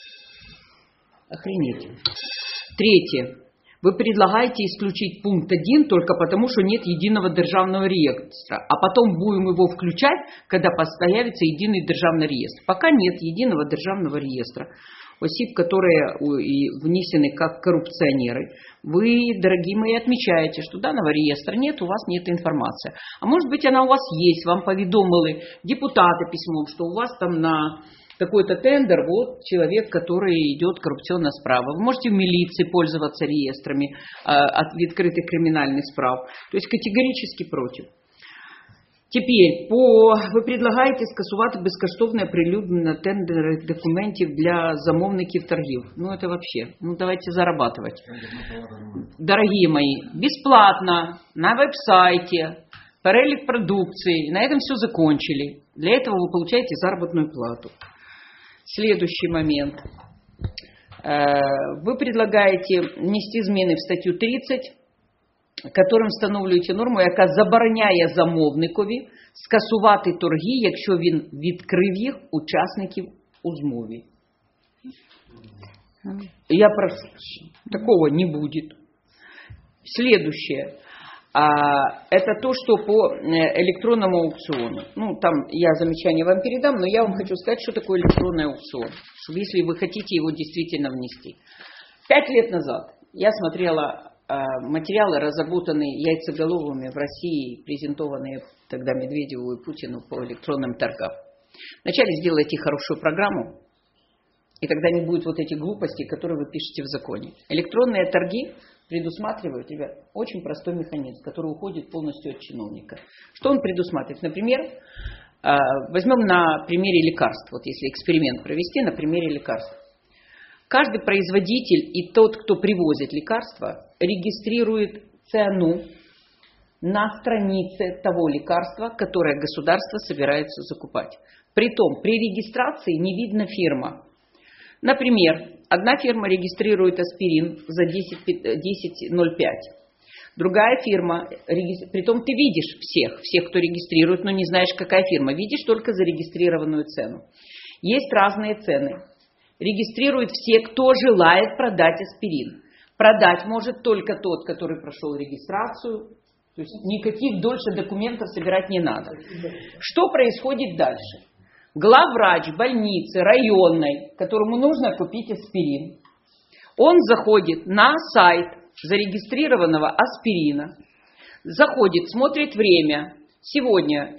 Охренеть. Третье. Вы предлагаете исключить пункт 1 только потому, что нет единого державного реестра, а потом будем его включать, когда появится единый державный реестр. Пока нет единого державного реестра осіб, которые внесены как коррупционеры, вы, дорогие мои, отмечаете, что данного реестра нет, у вас нет информации. А может быть, она у вас есть, вам поведомили депутаты письмом, что у вас там на такой-то тендер, вот человек, который идет коррупционно справа. Вы можете в милиции пользоваться реестрами от открытых криминальных справ. То есть категорически против. Теперь, ви предлагаєте скасувати безкоштовне оприлюднення тендерних документів для замовників торгів. Ну, это вообще, давайте зарабатывать. Дорогие мои, бесплатно, на веб-сайте, перелик продукции, на этом все закончили. Для этого вы получаете заработную плату. Следующий момент. Вы предлагаете внести зміни в статтю 30, которым встановлюється норму, яка забороняє замовникові скасувати торги, якщо він відкрив їх учасників у змові. Я прошу, такого не будет. Следующее. Это то, что по электронному аукциону. Там я замечание вам передам, но я вам хочу сказать, что такое электронный аукцион. Чтобы, если вы хотите его действительно внести. 5 лет назад я смотрела материалы, разработанные яйцеголовыми в России, презентованные тогда Медведеву и Путину по электронным торгам. Вначале сделайте хорошую программу, и тогда не будет вот этих глупостей, которые вы пишете в законе. Электронные торги предусматривают, ребят, очень простой механизм, который уходит полностью от чиновника. Что он предусматривает? Например, возьмем на примере лекарств, вот если эксперимент провести на примере лекарств. Каждый производитель и тот, кто привозит лекарства, регистрирует цену на странице того лекарства, которое государство собирается закупать. Притом, при регистрации не видно фирма. Например, одна фирма регистрирует аспирин за 10,05. Другая фирма, притом ты видишь всех, кто регистрирует, но не знаешь, какая фирма. Видишь только зарегистрированную цену. Есть разные цены. Регистрируют все, кто желает продать аспирин. Продать может только тот, который прошел регистрацию. То есть никаких дольше документов собирать не надо. Что происходит дальше? Главврач больницы районной, которому нужно купить аспирин, он заходит на сайт зарегистрированного аспирина, заходит, смотрит время, Сегодня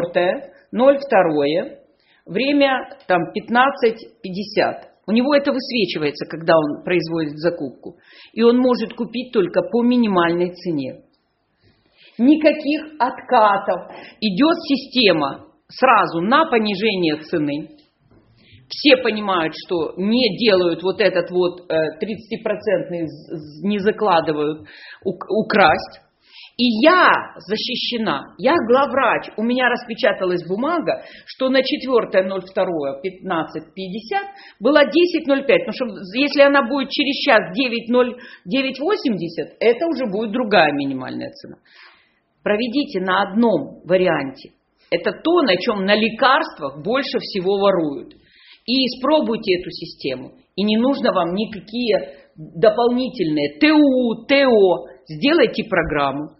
4.02, время там 15:50. У него это высвечивается, когда он производит закупку. И он может купить только по минимальной цене. Никаких откатов. Идет система сразу на понижение цены. Все понимают, что не делают вот этот вот 30%, не закладывают украсть. И я защищена, я главврач, у меня распечаталась бумага, что на 4.02, 15:50 была 10.05, потому что если она будет через час 9.80, это уже будет другая минимальная цена. Проведите на одном варианте. Это то, на чем на лекарствах больше всего воруют. И испробуйте эту систему. И не нужно вам никакие дополнительные ТУ, ТО. Сделайте программу.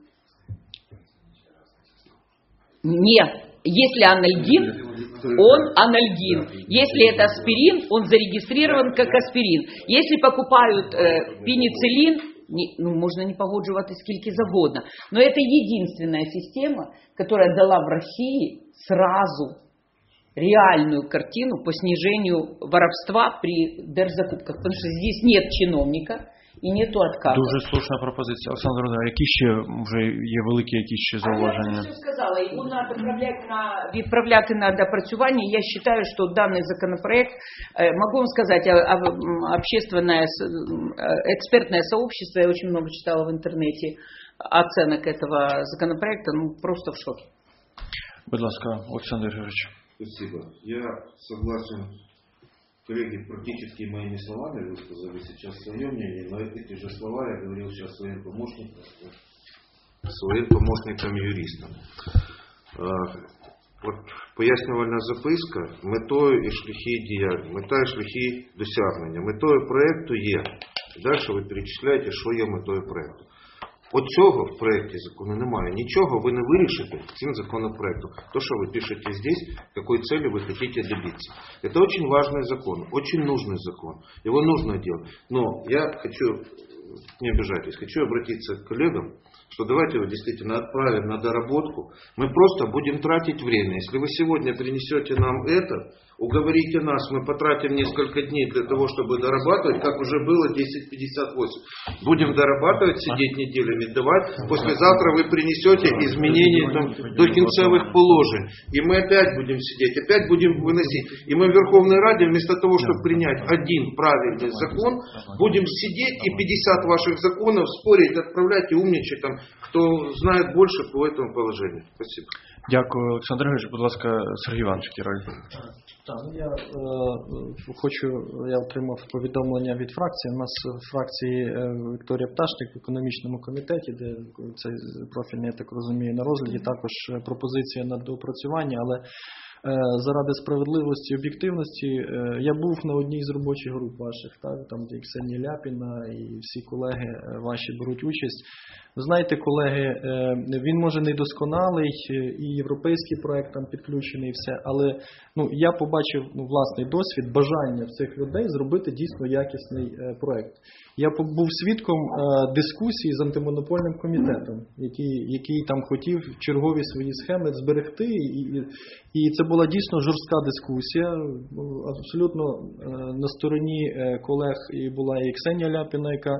Нет, если анальгин, он анальгин. Если это аспирин, он зарегистрирован как аспирин. Если покупают пенициллин, можно не погоджувати скільки завгодно. Но это единственная система, которая дала в России сразу реальную картину по снижению воровства при держзакупках. Потому что здесь нет чиновника і нету откату. Дуже слушна пропозиція. Олександр Володимирович, які ще вже є великі якісь ще зауваження? Я все сказала, його треба відправляти на допрацювання. Я вважаю, що даний законопроект, могу вам сказать, общественное, экспертное сообщество, я очень много читала в интернете оценок этого законопроекта, просто в шоке. Будь ласка, Олександр Григорович. Спасибо. Я согласен. Коллеги практически моими словами высказали сейчас свое мнение, но эти же слова я говорил сейчас своим помощникам юристам. От пояснювальна записка метою і шляхи діяння, мета і шляхи досягнення. Метою проєкту є. Далі ви перечисляєте, що є метою проєкту. От цього в проекте закону немає. Ничего вы не вырішите этим законопроектом. То, что вы пишете здесь, какой цели вы хотите добиться. Это очень важный закон, очень нужный закон. Его нужно делать. Но я хочу, не обижайтесь, хочу обратиться к коллегам, что давайте его действительно отправим на доработку. Мы просто будем тратить время. Если вы сегодня принесете нам это, уговорите нас, мы потратим несколько дней для того, чтобы дорабатывать, как уже было 10:58. Будем дорабатывать, сидеть неделями, давать. Послезавтра вы принесете изменения до концевых положений. И мы опять будем сидеть, опять будем выносить. И мы в Верховной Раде вместо того, чтобы принять один правильный закон, будем сидеть и 50 ваших законов спорить, отправлять и умничать там, кто знает больше по этому положению. Спасибо. Дякую, Олександр Григорович. Будь ласка, Сергій Іванович Кіраль. Я отримав повідомлення від фракції. У нас в фракції Вікторія Пташник в економічному комітеті, де цей профільний, я так розумію, на розгляді, також пропозиція на доопрацювання, але заради справедливості і об'єктивності, я був на одній з робочих груп ваших, там де Ксенія Ляпіна і всі колеги ваші беруть участь. Ви знаєте, колеги, він може не досконалий, і європейський проект там підключений, і все, але я побачив власний досвід, бажання в цих людей зробити дійсно якісний проект. Я був свідком дискусії з антимонопольним комітетом, який там хотів чергові свої схеми зберегти, і це була дійсно жорстка дискусія, абсолютно на стороні колег і була і Ксенія Ляпіна, яка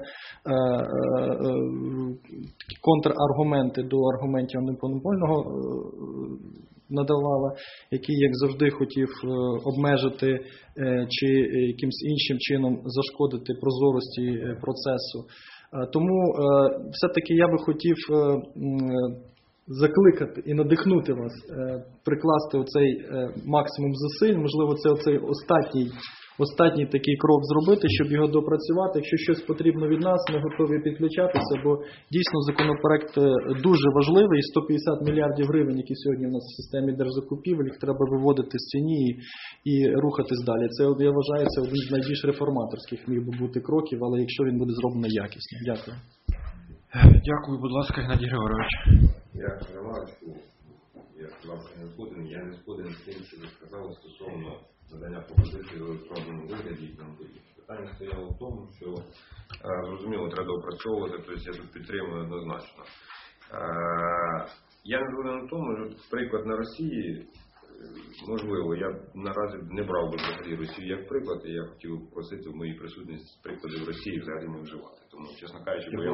контраргументи до аргументів антимонопольного надавала, який, як завжди, хотів обмежити чи якимось іншим чином зашкодити прозорості процесу. Тому все-таки я би хотів закликати і надихнути вас прикласти оцей максимум зусиль, можливо, це оцей останній такий крок зробити, щоб його допрацювати. Якщо щось потрібно від нас, ми готові підключатися, бо дійсно законопроект дуже важливий. І 150 мільярдів гривень, які сьогодні у нас в системі держзакупівель, їх треба виводити з тіні і рухатись далі. Це, я вважаю, це один з найбільш реформаторських міг би бути кроків, але якщо він буде зроблений якісно. Дякую. Дякую, будь ласка, Геннадій Григорович. Я ремарочку, я не згоден, з тим, що ви сказали стосовно надання пропозиції в електронному вигляді. Питання стояло в тому, що зрозуміло, треба опрацьовувати, тобто я тут підтримую однозначно. Я не згоден на тому, що приклад на Росії, можливо, я наразі не брав би взагалі Росію як приклад, і я хотів просити в моїй присутності приклади в Росії взагалі не вживати. Тому, чесно кажучи, бо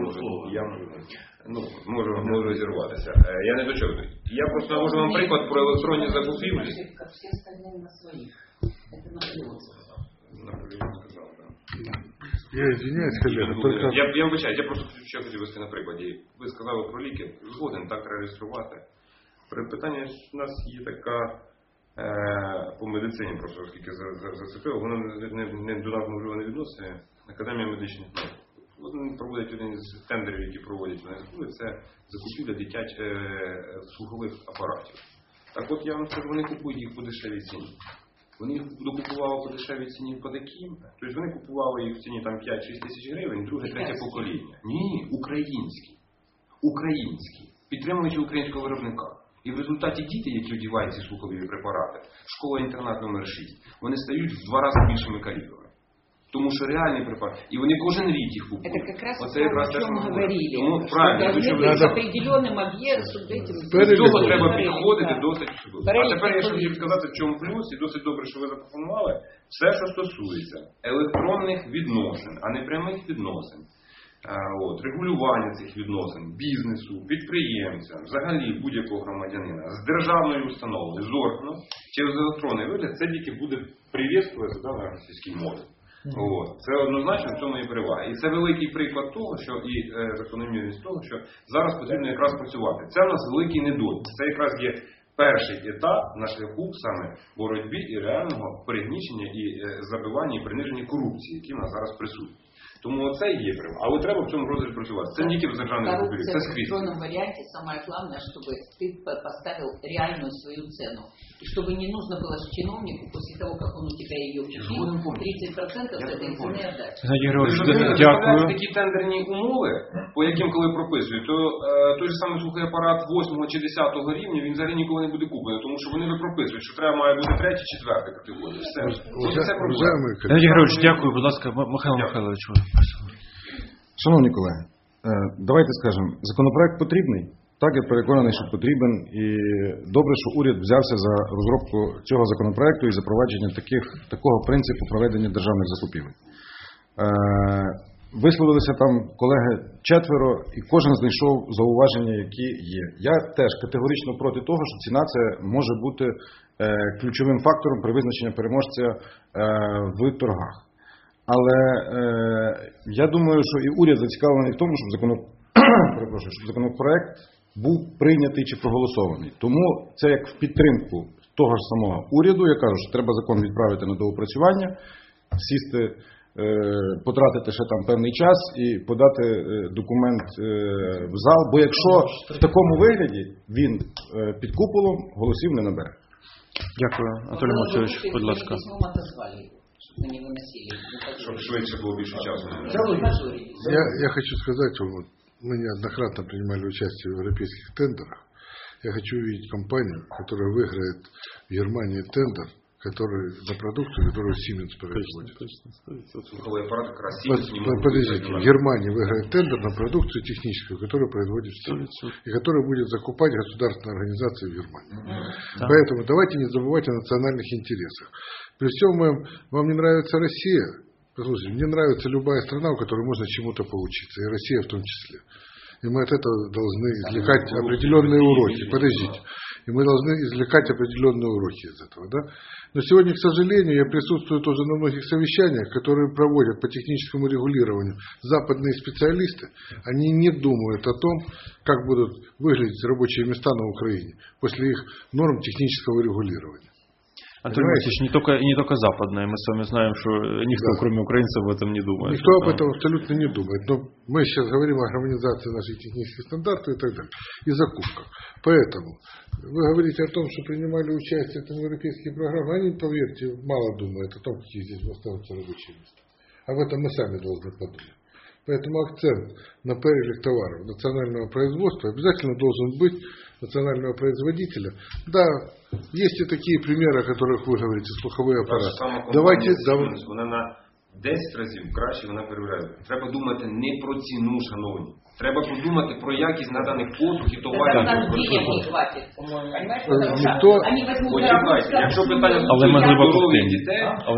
можу зірватися. Я не до чого. Я просто навожу вам приклад про електронні закупівлі. Я извиняюсь, коллега, только... Я вибачаю, я просто ще хотів вести на прикладі. Ви сказали про ліки, згоден так реєструвати. Питання у нас є така по медицині, просто оскільки зацепило, воно не до нас можливо не відноситься. Академія медичних наук. Вони проводять один з тендерів, які проводять вони, це закупівля слухових апаратів. Так от я вам скажу, вони купують їх по дешевій ціні. Вони їх докупували по дешевій ціні по таким. Тобто вони купували їх в ціні там 5-6 тисяч гривень, друге, третє покоління. Ні, українські. Підтримуючи українського виробника. І в результаті діти, які одягають ці слухові препарати, школа-інтернат номер 6, вони стають в 2 рази більшими калібрами. Тому що реальний препарат, і вони кожен рік їх купують. Это как раз то, о чем мы говорили. Ну, правильно. Должны быть с определенным объектом. До цього треба підходити досить особливо. А тепер я ще хотів сказати, в чому плюс, і досить добре, що ви запропонували, все, що стосується електронних відносин, а не прямих відносин, регулювання цих відносин, бізнесу, підприємця, взагалі будь-якого громадянина, з державною установою, з органом, через електронний вигляд, це тільки буде привітствувати на російській мові. Це однозначно в цьому і перевага. І це великий приклад того, що і закономірність того, що зараз потрібно якраз працювати. Це в нас великий недолік. Це якраз є перший етап на шляху саме боротьби і реального перегнічення і забивання і приниження корупції, які в нас зараз присутні. Тому це є прямо. Але треба в цьому розгляді працювати. Це не тільки в державній закупівлі, це скрізь. В электронном варианте самое главное, чтобы ты поставил реальную свою цену. И чтобы не нужно было чиновнику после того, как он у тебя ее купил, 30% с этой цены отдать. Дякую. Такі тендерні умови, по яким коли прописують, то той же самий слуховий апарат 8 чи 10 рівня, він взагалі ніколи не буде куплений, тому що вони прописують, що треба має бути 3 чи 4 категорія. Все. Це проблема. Геннадій Григорович, дякую, будь ласка, Михайло Михайлович. Шановні колеги, давайте скажемо, законопроект потрібний? Так, я переконаний, що потрібен. І добре, що уряд взявся за розробку цього законопроекту і запровадження такого принципу проведення державних закупівель. Висловилися там колеги 4, і кожен знайшов зауваження, які є. Я теж категорично проти того, що ціна це може бути ключовим фактором при визначенні переможця в торгах. Але я думаю, що і уряд зацікавлений в тому, щоб законопроект був прийнятий чи проголосований. Тому це як в підтримку того ж самого уряду. Я кажу, що треба закон відправити на доопрацювання, сісти, потратити ще там певний час і подати документ в зал. Бо якщо в такому вигляді він під куполом, голосів не набере. Дякую. Анатолій Мусійович, будь ласка. Щоб швидше було більше часу. Я хочу сказать, что мы неоднократно принимали участие в европейских тендерах. Я хочу увидеть компанию, которая выиграет в Германии тендер, на продукцию, которую Siemens производит. Подождите, Германия выиграет тендер на продукцию техническую, которую производит Siemens, и которую будет закупать государственная организация в Германии. Поэтому давайте не забывать о национальных интересах. При всем вам не нравится Россия? Послушайте, мне нравится любая страна, у которой можно чему-то поучиться, и Россия в том числе. И мы от этого должны извлекать определенные уроки. Подождите. И мы должны извлекать определенные уроки из этого. Да? Но сегодня, к сожалению, я присутствую тоже на многих совещаниях, которые проводят по техническому регулированию западные специалисты. Они не думают о том, как будут выглядеть рабочие места на Украине после их норм технического регулирования. Анатолий Васильевич, не только западные. Мы с вами знаем, что никто, кроме украинцев, об этом не думает. Никто об этом абсолютно не думает. Но мы сейчас говорим о гармонизации наших технических стандартов и так далее. И закупках. Поэтому вы говорите о том, что принимали участие в европейских программах. Они, поверьте, мало думают о том, какие здесь останутся рабочие места. Об этом мы сами должны подумать. Поэтому акцент на перелик товаров национального производства обязательно должен быть национального производителя. Да, есть и такие примеры, о которых вы говорите, слуховые аппараты. Давайте, вона на 10 разів краще вона перевіряє. Треба думати не про ціну, шановні. Треба подумати про якість наданих послуг і товарів. Почекайте, якщо питання здоров'я дітей,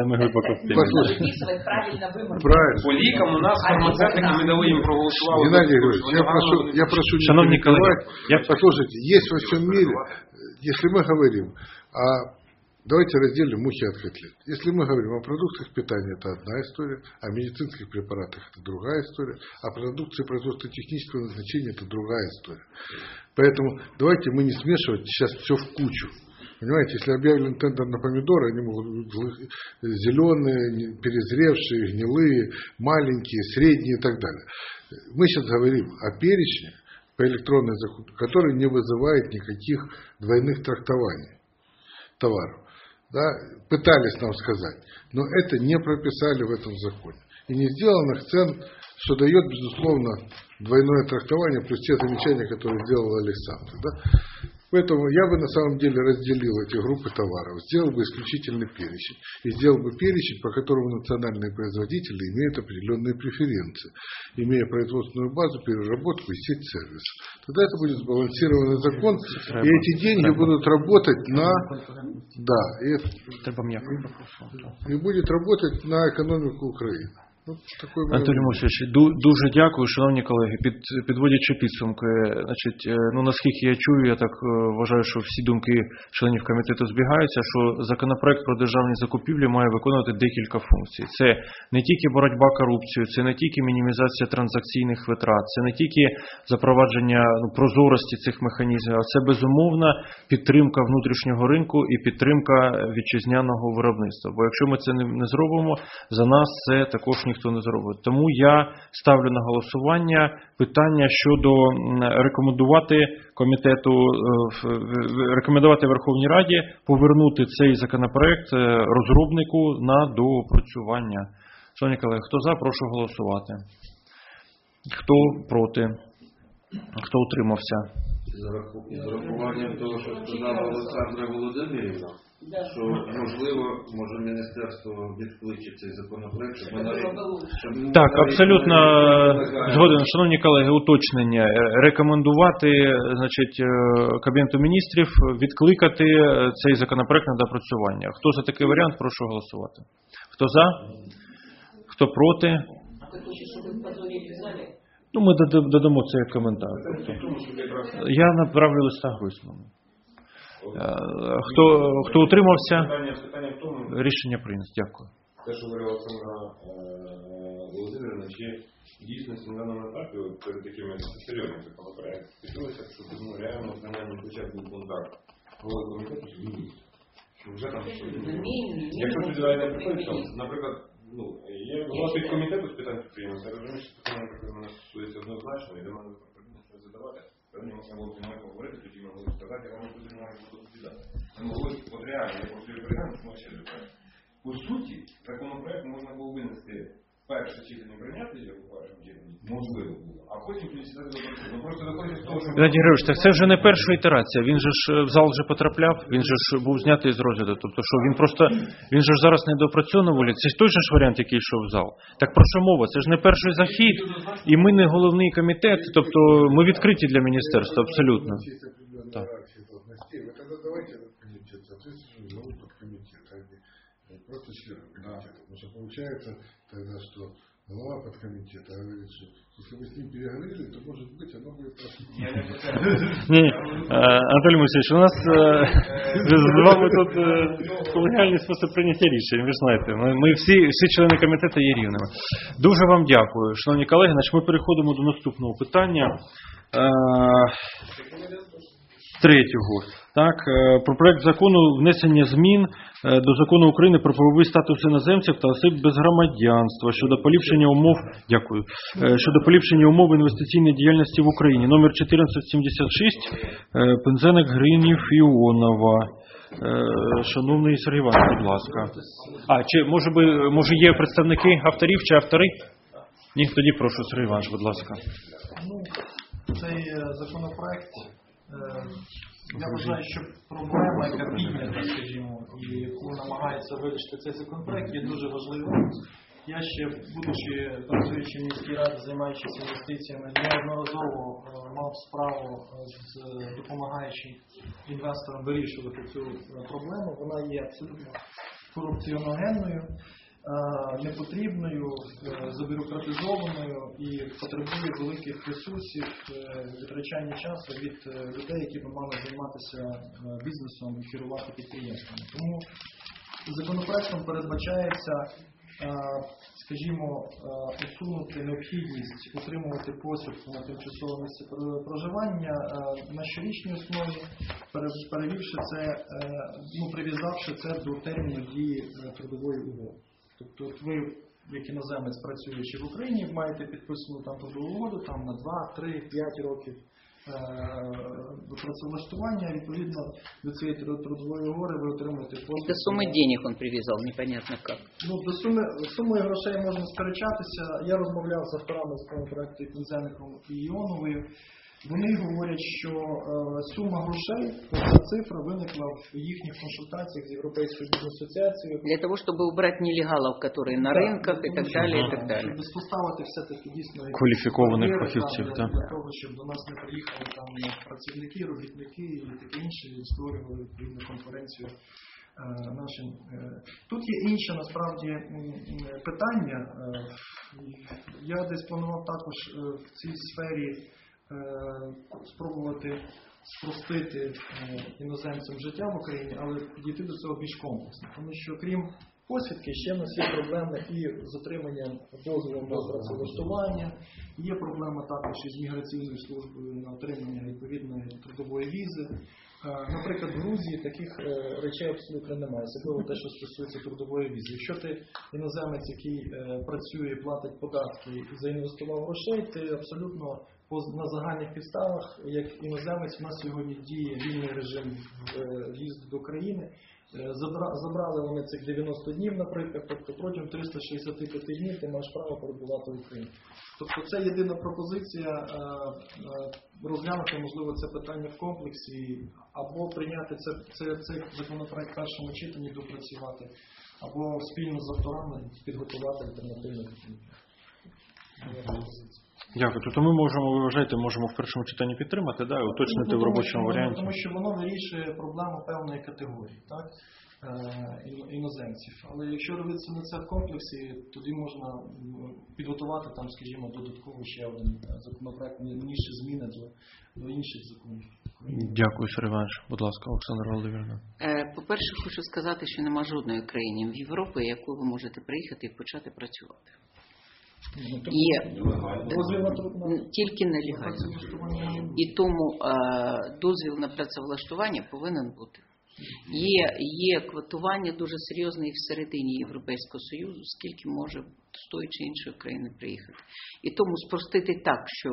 по лікам у нас фармацевтики, ми дали їм проголосували. Геннадий Григорьевич, я прошу не перебивать. Послушайте, есть во всем мире, если мы говорим о... Давайте разделим мухи от котлет. Если мы говорим о продуктах питания, это одна история, о медицинских препаратах это другая история, о продукции производства технического назначения это другая история. Поэтому давайте мы не смешивать сейчас все в кучу. Понимаете, если объявлен тендер на помидоры, они могут быть зеленые, перезревшие, гнилые, маленькие, средние и так далее. Мы сейчас говорим о перечне по электронной закупке, который не вызывает никаких двойных трактований товаров. Да, пытались нам сказать, но это не прописали в этом законе. И не сделанных цен, что дает, безусловно, двойное трактование, плюс те замечания, которые сделал Александр. Да? Поэтому я бы на самом деле разделил эти группы товаров, сделал бы исключительный перечень. И сделал бы перечень, по которому национальные производители имеют определенные преференции, имея производственную базу, переработку и сеть сервисов. Тогда это будет сбалансированный закон, и эти деньги будут работать на... Да, и будет работать на экономику Украины. Анатолій Мосійович, дуже дякую, шановні колеги. Підводячи підсумки, значить, наскільки я чую, я так вважаю, що всі думки членів комітету збігаються, що законопроект про державні закупівлі має виконувати декілька функцій. Це не тільки боротьба корупцією, це не тільки мінімізація транзакційних витрат, це не тільки запровадження прозорості цих механізмів, а це безумовна підтримка внутрішнього ринку і підтримка вітчизняного виробництва. Бо якщо ми це не зробимо, за нас це також ніхто не зробить. Тому я ставлю на голосування питання щодо рекомендувати комітету, рекомендувати Верховній Раді повернути цей законопроект розробнику на доопрацювання. Шановні колеги, хто за, прошу голосувати. Хто проти? Хто утримався? З урахуванням того, що сказала Олександра Володимирівна, що, можливо, може міністерство відкличить цей законопроект, щоб ми... Так, абсолютно згоден. Шановні колеги, уточнення. Рекомендувати, значить, Кабінету міністрів відкликати цей законопроект на доопрацювання. Хто за такий варіант, прошу голосувати. Хто за? Хто проти? Ми додамо це як коментар. Я направлю листа Гройсману. Хто утримався? Рішення прийнято. Дякую. Те, що говорила Олександра Володимирівна, чи дійсно на даному етапі перед такими серйозними законопроектами хотілося, щоб реально принаймні хоча б був контакт голови комітету з міністром. Що вже там щось було. Якщо тоді не приходить, наприклад, є голова комітету з питань підприємства, я розумію, що питання, яке мене стосується однозначно, і де мене щось задавати. Певні можна було зі мною поговорити, тоді могли сказати, я вам не потрібно буду відповідати. Ми могли от реально, я просто перегляну, що ми ще відповідати. По суті, законопроект можна було винести перше читання прийняти, як у першому читанні, можливо було, а потім сідати до процесу. Ну просто доходить до того, що... Геннадій Григорович, так це вже не перша ітерація, він же ж в зал вже потрапляв, він же ж був знятий з розгляду, тобто що він же ж зараз не доопрацьовував, це ж той же ж варіант, який йшов в зал. Так про що мова? Це ж не перший захід, і ми не головний комітет, тобто ми відкриті для міністерства, абсолютно. Так. Просто члены комитета. Потому что получается тогда, что глава подкомитета говорит, что если вы с ним переговорили, то, может быть, оно будет прошло. Ні, Анатолій Мосійович, у нас з вами тут колегіальний спосіб прийняття рішень, ви ж знаєте. Ми всі члени комітету є рівними. Дуже вам дякую, шановні колеги. Значить, ми переходимо до наступного питання. Третього. Так, про проект закону внесення змін до Закону України про правовий статус іноземців та осіб без громадянства щодо поліпшення умов інвестиційної діяльності в Україні. Номер 1476, Пинзеник, Гринів, Іонова. Шановний Сергій Іванович, будь ласка. Чи може є представники авторів чи автори? Ні, тоді прошу, Сергій Іванович, будь ласка. Цей законопроект, я вважаю, що проблема, яка піднята, скажімо, і яку намагається вирішити цей законопроект, є дуже важливою. Я ще, будучи працюючи в міській раді, займаючись інвестиціями, неодноразово мав справу з допомагаючи інвесторам вирішувати цю проблему. Вона є абсолютно корупціоногенною, непотрібною, забюрократизованою і потребує великих ресурсів, витрачання часу від людей, які б мали займатися бізнесом і керувати підприємствами. Тому законопроектом передбачається, скажімо, усунути необхідність утримувати посвідку на тимчасове місце проживання на щорічній основі, прив'язавши це до терміну дії трудової угоди. Тобто ви, як іноземець, працюючи в Україні, маєте підписану там трудову угоду там, на 2, 3, 5 років працевлаштування, відповідно до цієї трудової угоди ви отримуєте посвідку. До суми денег він прив'язав, непонятно як. До суми грошей можна сперечатися. Я розмовляв з авторами законопроекту Пінзеником і Іоновою. Вони говорять, що сума грошей, ця цифра виникла в їхніх консультаціях з Європейською бізнес-асоціацією. Для того, щоб убрати нелегалів, які на ринках і так далі, і так далі. Щоб поставити все-таки дійсно кваліфікованих фахівців, для того, щоб до нас не приїхали там працівники, робітники і таке інше, і створювали відповідну конференцію нашим. Тут є інше, насправді, питання. Я десь планував також в цій сфері спробувати спростити іноземцям життя в Україні, але підійти до цього більш комплексно. Тому що, крім посвідки, ще в нас є проблеми і з отриманням дозволу на працевлаштування, є проблема також із міграційною службою на отримання відповідної трудової візи. Наприклад, в Грузії таких речей абсолютно немає, особливо те, що стосується трудової візи. Якщо ти іноземець, який працює, платить податки і заінвестував грошей, ти абсолютно на загальних підставах, як іноземець, у нас сьогодні діє вільний режим в'їзду до країни. Забрали вони цих 90 днів, наприклад, тобто протягом 365 днів ти маєш право перебувати в Україні. Тобто це єдина пропозиція розглянути, можливо, це питання в комплексі, або прийняти цей законопроект в першому читанні, допрацювати, або спільно з авторами підготувати альтернативну пропозицію. Дякую. Тобто ми ви вважаєте, можемо в першому читанні підтримати, да, і уточнити в робочому варіанті? Тому що воно вирішує проблему певної категорії, так, іноземців. Але якщо робиться на це в комплексі, тоді можна підготувати там, скажімо, додатково ще один законопроект, інші зміни до інших законів. Дякую, Сергій Іванович. Будь ласка, Олександра Володимирівна. По-перше, хочу сказати, що нема жодної країни в Європі, яку ви можете приїхати і почати працювати. Є тільки нелегально. І тому дозвіл на працевлаштування повинен бути. Є квотування дуже серйозне і всередині Європейського Союзу, скільки може з тої чи іншої країни приїхати. І тому спростити так, що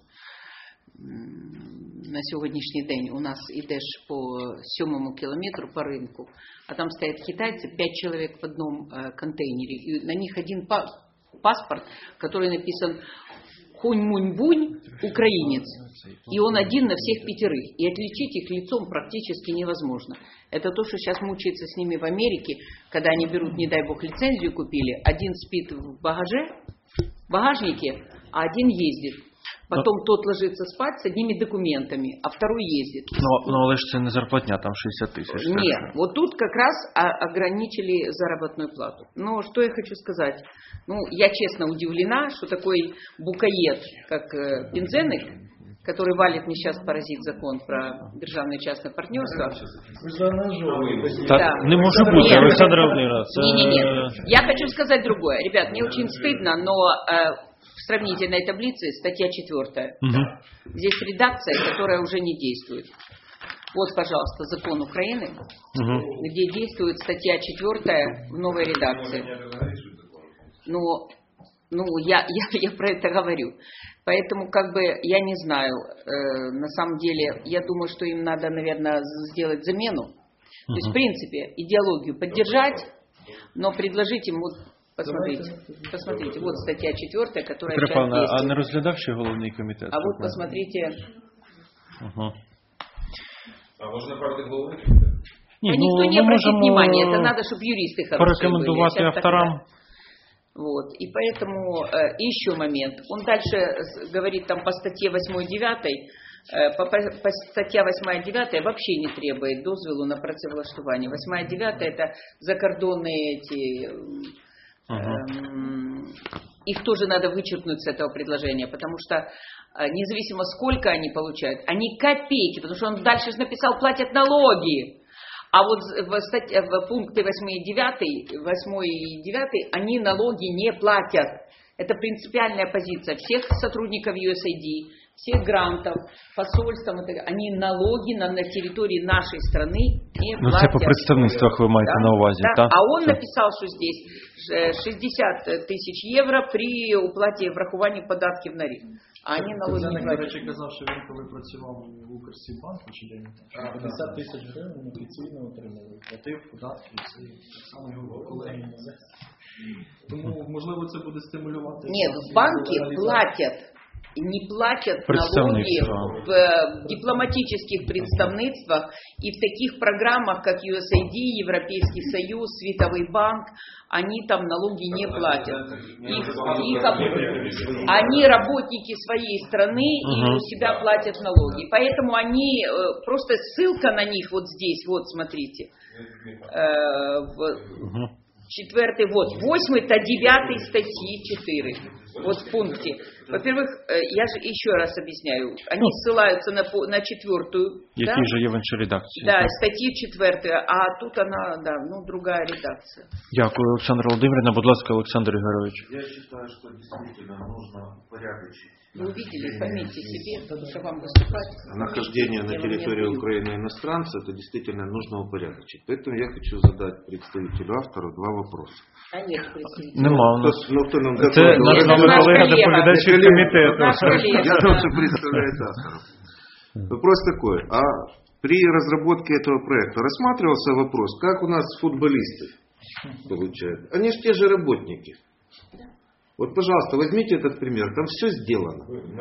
на сьогоднішній день у нас ідеш по 7-му кілометру по ринку, а там стоять китайці, 5 чоловік в одному контейнері, і на них один паспорт, который написан «Хунь-мунь-бунь, украинец». И он один на всех 5. И отличить их лицом практически невозможно. Это то, что сейчас мучается с ними в Америке, когда они берут, не дай бог, лицензию купили. Один спит в багажнике, а один ездит. Потом тот ложится спать с одними документами, а второй ездит. Але ж це не зарплатня, там 60 тысяч. Нет, вот тут как раз ограничили заработную плату. Но что я хочу сказать? Я честно удивлена, что такой букаед, как Пінзеник, который валит мне сейчас паразит закон про державное частное партнерство. Так, не может быть, Александр Владимирович. Не. Я хочу сказать другое. Ребят, мне очень стыдно, но в сравнительной таблице статья 4. Здесь редакция, которая уже не действует. Вот, пожалуйста, закон Украины, где действует статья 4 в новой редакции. Я про это говорю. Поэтому, я не знаю, на самом деле, я думаю, что им надо, наверное, сделать замену. То есть, в принципе, идеологию поддержать, но предложить им, посмотрите, вот статья 4, которая сейчас действует. А не розглядав ще головний комітет? А вот посмотрите. А можно направить головный комитет? Никто не обратит внимания, это надо, чтобы юристы хорошие порекомендувати были. авторам Вот. И поэтому еще момент. Он дальше говорит там по статье 8-9, по статья 8-9 вообще не требует дозволу на працевлаштування. 8-9 это закордонные эти... Их тоже надо вычеркнуть с этого предложения, потому что независимо сколько они получают, они копейки, потому что он дальше же написал, платят налоги. А вот в пункты 8 и 9 они налоги не платят. Это принципиальная позиция всех сотрудников USAID, всех грантов, посольств, они налоги на территории нашей страны не платят. Це по представництвах ви маєте на увазі, так? А он написал, что здесь 60 тысяч евро при уплате врахуванні податків на рік. А вони налоги не платять. До речі, казав, що він коли працював в Укрсібанку, чи де він там, 50 тисяч гривень офіційно отримав. Платив податки, це так само його колеги не за. Тому, можливо, це буде стимулювати. Ні, в банки платять. Не платят налоги в дипломатических представительствах и в таких программах, как USAID, Европейский Союз, Световый банк, они там налоги не платят. Они работники своей страны и у себя платят налоги. Поэтому они, просто ссылка на них вот здесь, вот смотрите. 4, вот, 8 та 9 статьи 4. Вот в пункте. Во-первых, я же еще раз объясняю. Они ссылаются на 4-ю. Які же є в іншій редакції. Да, статью 4, а тут она, да, другая редакция. Дякую, Олександра Володимирівна. Будь ласка, Олександр Ігорович. Я считаю, что действительно нужно упорядочить. Вы увидели, пометьте себе, что вам выступать. Нахождение на территории Украины иностранца, это действительно нужно упорядочить. Поэтому я хочу задать представителю автора 2 вопроса. А нет представителя. Нема у нас. Кто нам Це наш колега доповідач від комітету. Я тоже представляю автора. Вопрос такой. А при разработке этого проекта рассматривался вопрос, как у нас футболисты получают? Они же те же работники. Вот, пожалуйста, возьмите этот пример. Там все сделано.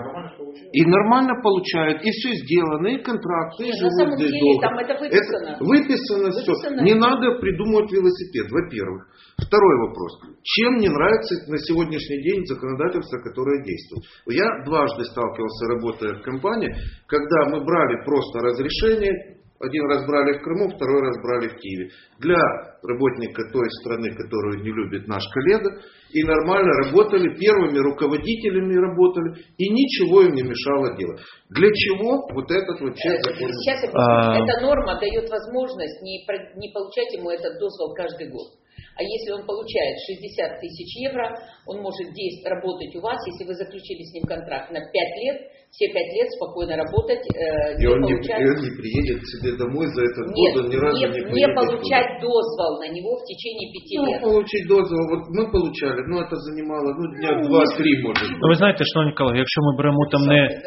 И нормально получают, и все сделано, и контракты, и живут здесь долго. Там это выписано. Выписано все. Не надо придумывать велосипед, во-первых. Второй вопрос. Чем не нравится на сегодняшний день законодательство, которое действует? Я дважды сталкивался, работая в компании, когда мы брали просто разрешение. Один раз брали в Крыму, второй раз брали в Киеве. Для работника той страны, которую не любит наш коллега. И нормально работали, первыми руководителями работали. И ничего им не мешало делать. Для чего вот этот вот часть закона? Сейчас эта норма дает возможность не получать ему этот дозвол каждый год. А если он получает 60 тысяч евро, он может работать у вас, если вы заключили с ним контракт на 5 лет, все 5 лет спокойно работать, и он не приедет к себе домой за этот год, он ни разу не приедет. Не получать дозвол на него в течение 5 лет. Получить дозвол, вот мы получали, это занимало дня 2-3, может. Ви знаєте, шановні колеги, якщо ми беремо там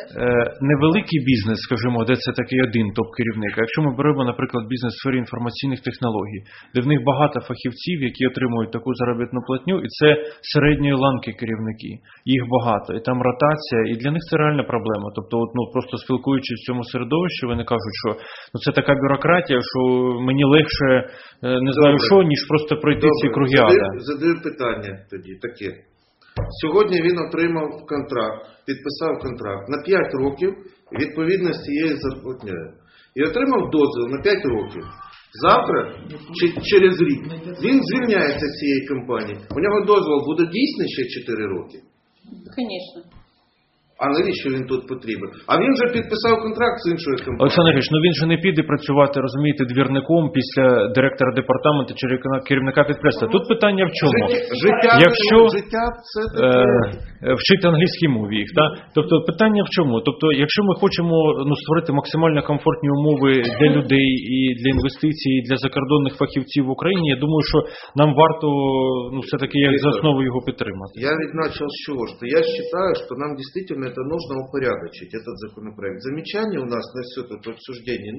не великий бізнес, скажімо, де це такий один топ-керівник, а якщо ми беремо, наприклад, бізнес в сфері інформаційних технологій, де в них багато фахівців, які отримують таку заробітну платню, і це середньої ланки керівники. Їх багато, і там ротація, і для них це реальна проблема. Тобто, просто спілкуючись в цьому середовищі, вони кажуть, що це така бюрократія, що мені легше, не знаю що, ніж просто пройти ці круги. Задаю питання тоді таке. Сьогодні він отримав контракт, підписав контракт на 5 років, відповідно з цією зарплатнею. І отримав дозвіл на 5 років. Завтра, через рік, він звільняється з цієї компанії. У нього дозвіл буде дійсний ще 4 роки? Звісно. А навіщо він тут потрібен? А він же підписав контракт з іншою компанією. Олександр Ігорович, він же не піде працювати, розумієте, двірником після директора департаменту чи керівника підприємства. Тут питання в чому? Життя це вчити англійській мові їх, так? Тобто питання в чому? Тобто, якщо ми хочемо створити максимально комфортні умови для людей і для інвестицій, і для закордонних фахівців в Україні, я думаю, що нам варто все-таки як за основу його підтримати. Я ведь начал с чего? Что я считаю, что нам действительно это нужно упорядочить, этот законопроект. Замечания у нас на все это обсуждение,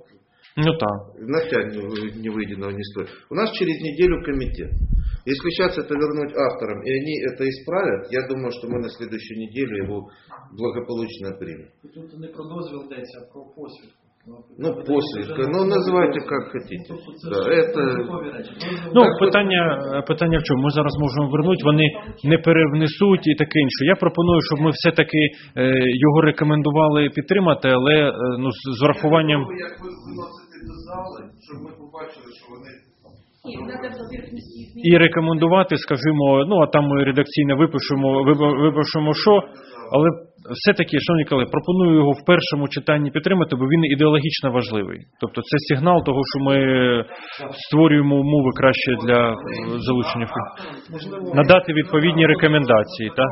нафиг не выеденного не стоит. У нас через неделю комитет. Если сейчас это вернуть авторам, и они это исправят, я думаю, что мы на следующей неделе его благополучно примем. Тут не про дозвіл йдеться, а про посвідку. Ну, после, ну, называйте как хотите. Да, это... Ну, питання в чому? Ми зараз можемо вернути, вони не перевнесуть і таке інше. Я пропоную, щоб ми все-таки його рекомендували підтримати, але ну, з врахуванням... Як ви виносите до зали, щоб ми побачили, що вони... І рекомендувати, скажімо, ну, а там ми редакційно випишемо що, але все-таки, шановні колеги, пропоную його в першому читанні підтримати, бо він ідеологічно важливий. Тобто це сигнал того, що ми створюємо умови краще для залучення. Надати відповідні рекомендації. Так?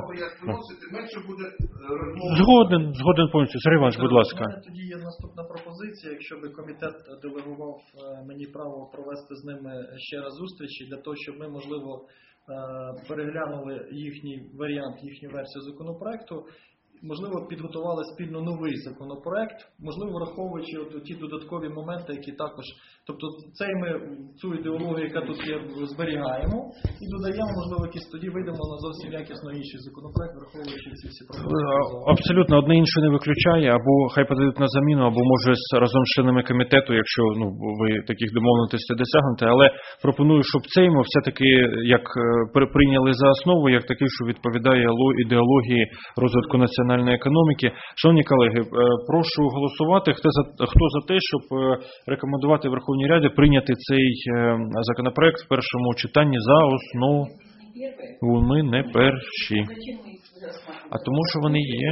Згоден повністю. Сергій Іванович, будь ласка. У мене тоді є наступна пропозиція, якщо би комітет делегував мені право провести з ними ще раз зустрічі, для того, щоб ми, можливо, переглянули їхній варіант, їхню версію законопроекту, можливо, підготували спільно новий законопроект, можливо, враховуючи ті додаткові моменти, які також... Тобто ми цю ідеологію, яка тут є, зберігаємо і додаємо, можливо, якісь тоді вийдемо на зовсім якісно інший законопроект, враховуючи ці всі проблеми. Абсолютно, одне інше не виключає, або хай подають на заміну, або може разом з членами комітету, якщо ви таких домовленостей досягнете, але пропоную, щоб цей ми все-таки як прийняли за основу, як такий, що відповідає ідеології розвитку національної економіки. Шановні колеги, прошу голосувати. Хто за те, щоб рекомендувати Верховній Раді прийняти цей законопроект в першому читанні за основу? Ми не перші. А тому, що вони є.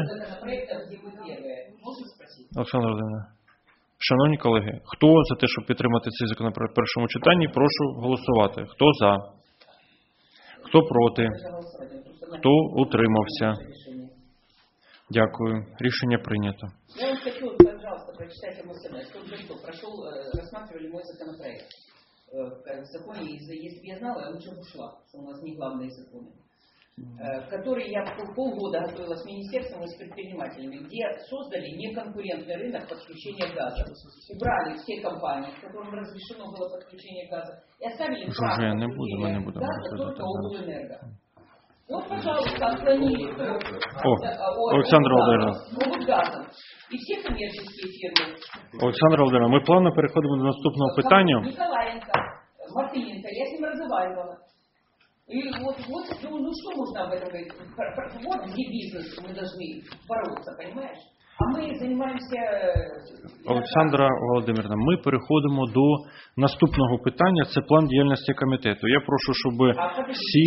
Олександр Володимирович. Шановні колеги, хто за те, щоб підтримати цей законопроект в першому читанні, прошу голосувати. Хто за? Хто проти? Хто утримався? Дякую. Рішення прийнято. Я вам хочу, пожалуйста, прочитать ему СМС. Только что рассматривали мой законопроект в законе, если бы я знала, я лучше бы ушла, что у нас не главные законы, который я полгода готовила с министерством и с предпринимателями, где создали неконкурентный рынок подключения газа. Убрали все компании, которым разрешено было подключение газа, и оставили право подключения газа только облэнерго. Вот, пожалуйста, отклонили Олександр Володимирович. І всі комерційні фірми. Олександр Володимирович, ми плавно переходимо до наступного питання. Николаенко, Мартыненко, я с ним разговаривала. И вот ну что можно об этом говорить? Вот где бизнес мы должны бороться, понимаешь? А ми займаємося... Олександра Володимирівна, ми переходимо до наступного питання, це план діяльності комітету. Я прошу, щоб всі...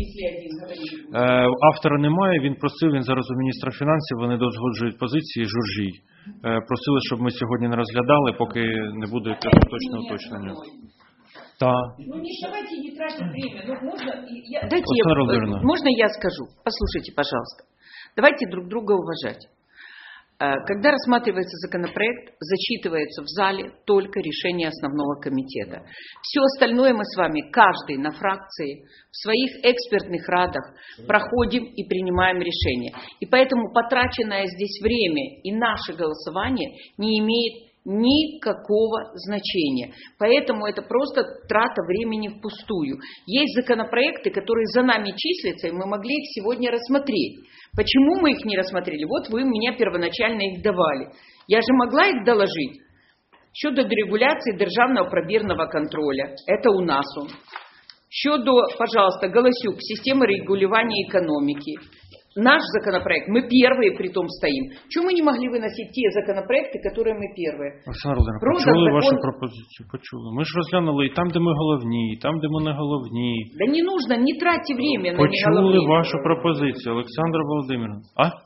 Автора немає, він просив, він зараз у міністра фінансів, вони дозгоджують позиції, Журжій. Просили, щоб ми сьогодні не розглядали, поки не буде точного уточнення. Ну не давайте не тратить время. Ну, можно я скажу? Послушайте, пожалуйста. Давайте друг друга уважать. Когда рассматривается законопроект, зачитывается в зале только решение основного комитета. Все остальное мы с вами, каждый на фракции, в своих экспертных радах проходим и принимаем решение. И поэтому потраченное здесь время и наше голосование не имеет никакого значения. Поэтому это просто трата времени впустую. Есть законопроекты, которые за нами числятся, и мы могли их сегодня рассмотреть. Почему мы их не рассмотрели? Вот вы мне первоначально их давали. Я же могла их доложить. Щодо дерегуляции державного пробирного контроля. Это у нас он. Щодо, пожалуйста, Голосюк, системы регулирования экономики. Наш законопроект, мы первые при том стоим. Чего мы не могли выносить те законопроекты, которые мы первые? Олександр Володимирович, почули вашу пропозицію, почули. Ми ж розглянули і там, де ми головні, і там, де ми не головні. Да не нужно, не тратьте время на почули вашу пропозицію, Олександр Володимирович.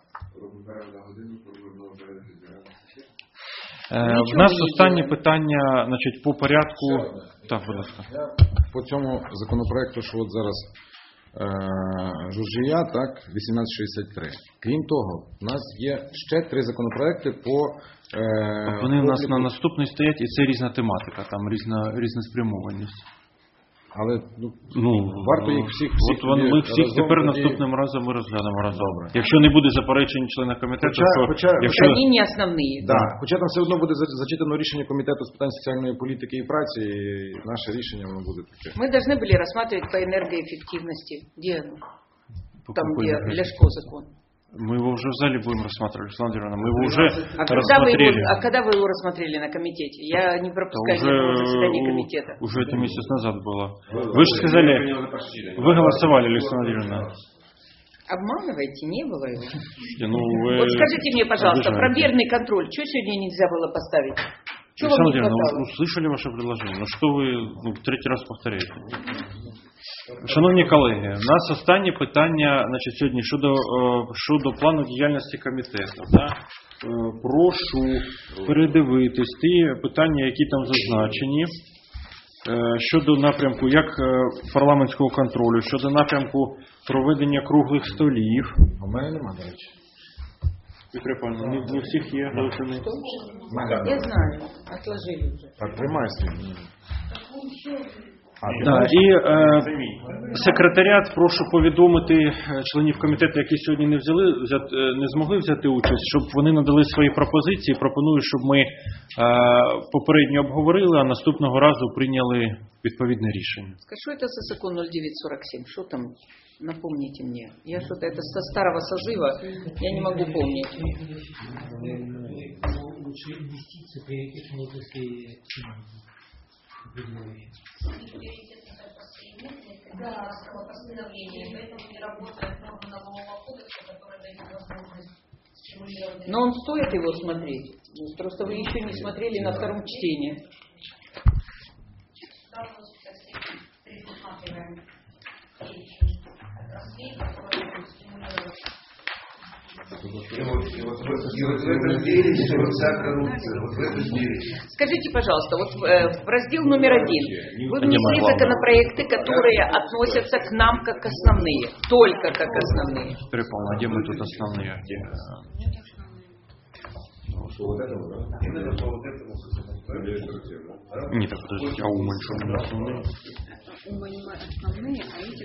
В нас останнє питання, значить, по порядку. Так, будь ласка. По цьому законопроекту, що от зараз Журжія, так, 1863. Крім того, у нас є ще 3 законопроекти по... Вони у нас на наступний стоять, і це різна тематика, там різна спрямованість. Але варто їх всіх ми всіх тепер наступним разом ми розглянемо разом. Якщо не буде заперечень члена комітету, якщо вони не основні. Да, хоча там все одно буде зачитано рішення комітету з питань соціальної політики і праці, і наше рішення воно буде таке. Ми повинні були розглядати по енергоефективності. Де? Там, де Ляшко закон. Мы его уже в зале будем рассматривать, Александра Ивановна. Мы его уже рассмотрели. Когда вы его рассмотрели на комитете? Я не пропускаю никакого заседания комитета. Уже это месяц назад было. Вы же сказали, вы голосовали, Александра Ивановна. Обманываете? Не было его. Вот скажите мне, пожалуйста, пробирный контроль, что сегодня нельзя было поставить? Александра Ивановна, услышали ваше предложение? Ну что вы третій раз повторяєте? Шановні колеги, у нас останнє питання, значить, сьогодні щодо плану діяльності комітету. Да? Прошу передивитись ті питання, які там зазначені, щодо напрямку як парламентського контролю, щодо напрямку проведення круглих столів. У мене немає, до речі. Вікторія Павлівна, не всіх є голосини. Я знаю, отложили вже. Так, приймайся. І секретаріат прошу повідомити членів комітету, які сьогодні не змогли взяти участь, щоб вони надали свої пропозиції. Пропоную, щоб ми попередньо обговорили, а наступного разу прийняли відповідне рішення. Что это за закон 0947? Что там? Напомните мне. Я что-то это со старого созыва, я не могу помнить. Лучше инвестиции, приоритет медицинской Да, постановление, поэтому не работает норма налогового кодекса, которая дает возможность стимулировать. Но он стоит его смотреть. Просто вы еще не смотрели на втором чтении. Да, пересматриваем перечень отраслей, которые будут стимулировать. Скажите, пожалуйста, вот в раздел номер 1 вы внесли законопроекты, которые относятся к нам как основные, только как основные. А где мы тут основные? Нет, подождите, а Умань что у меня основные? Основные, а эти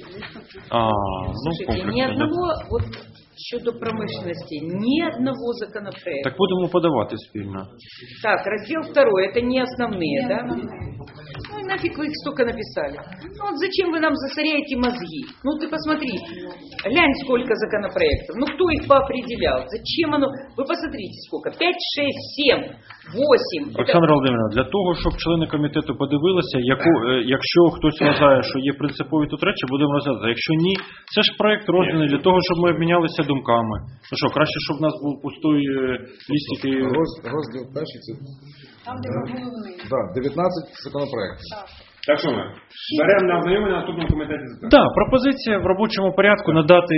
комплексно, ни одного, вот щодо промышленности, ни одного законопроекта. Так будемо подавати спільно. Так, раздел 2, это не основные, да? Ну и нафиг вы их столько написали. Ну вот зачем вы нам засоряете мозги? Ну ты посмотри, глянь, сколько законопроектов. Ну кто их поопределял? Зачем оно? Вы посмотрите, сколько. 5, 6, 7, 8. Олександра Володимирівна, для того, щоб члени комітету подивилися, якщо хтось вважає, що є принципові тут речі, будемо розглядати. Якщо ні, це ж проект розданий для того, щоб ми обмінялися думками. Ну що, краще, щоб в нас був пустой лістик і... Розділ перший, це... Там, де головний. Так, 19 законопроєктів. Так що ми? Беремо на ознайомлення на наступному комітеті. Так, пропозиція в робочому порядку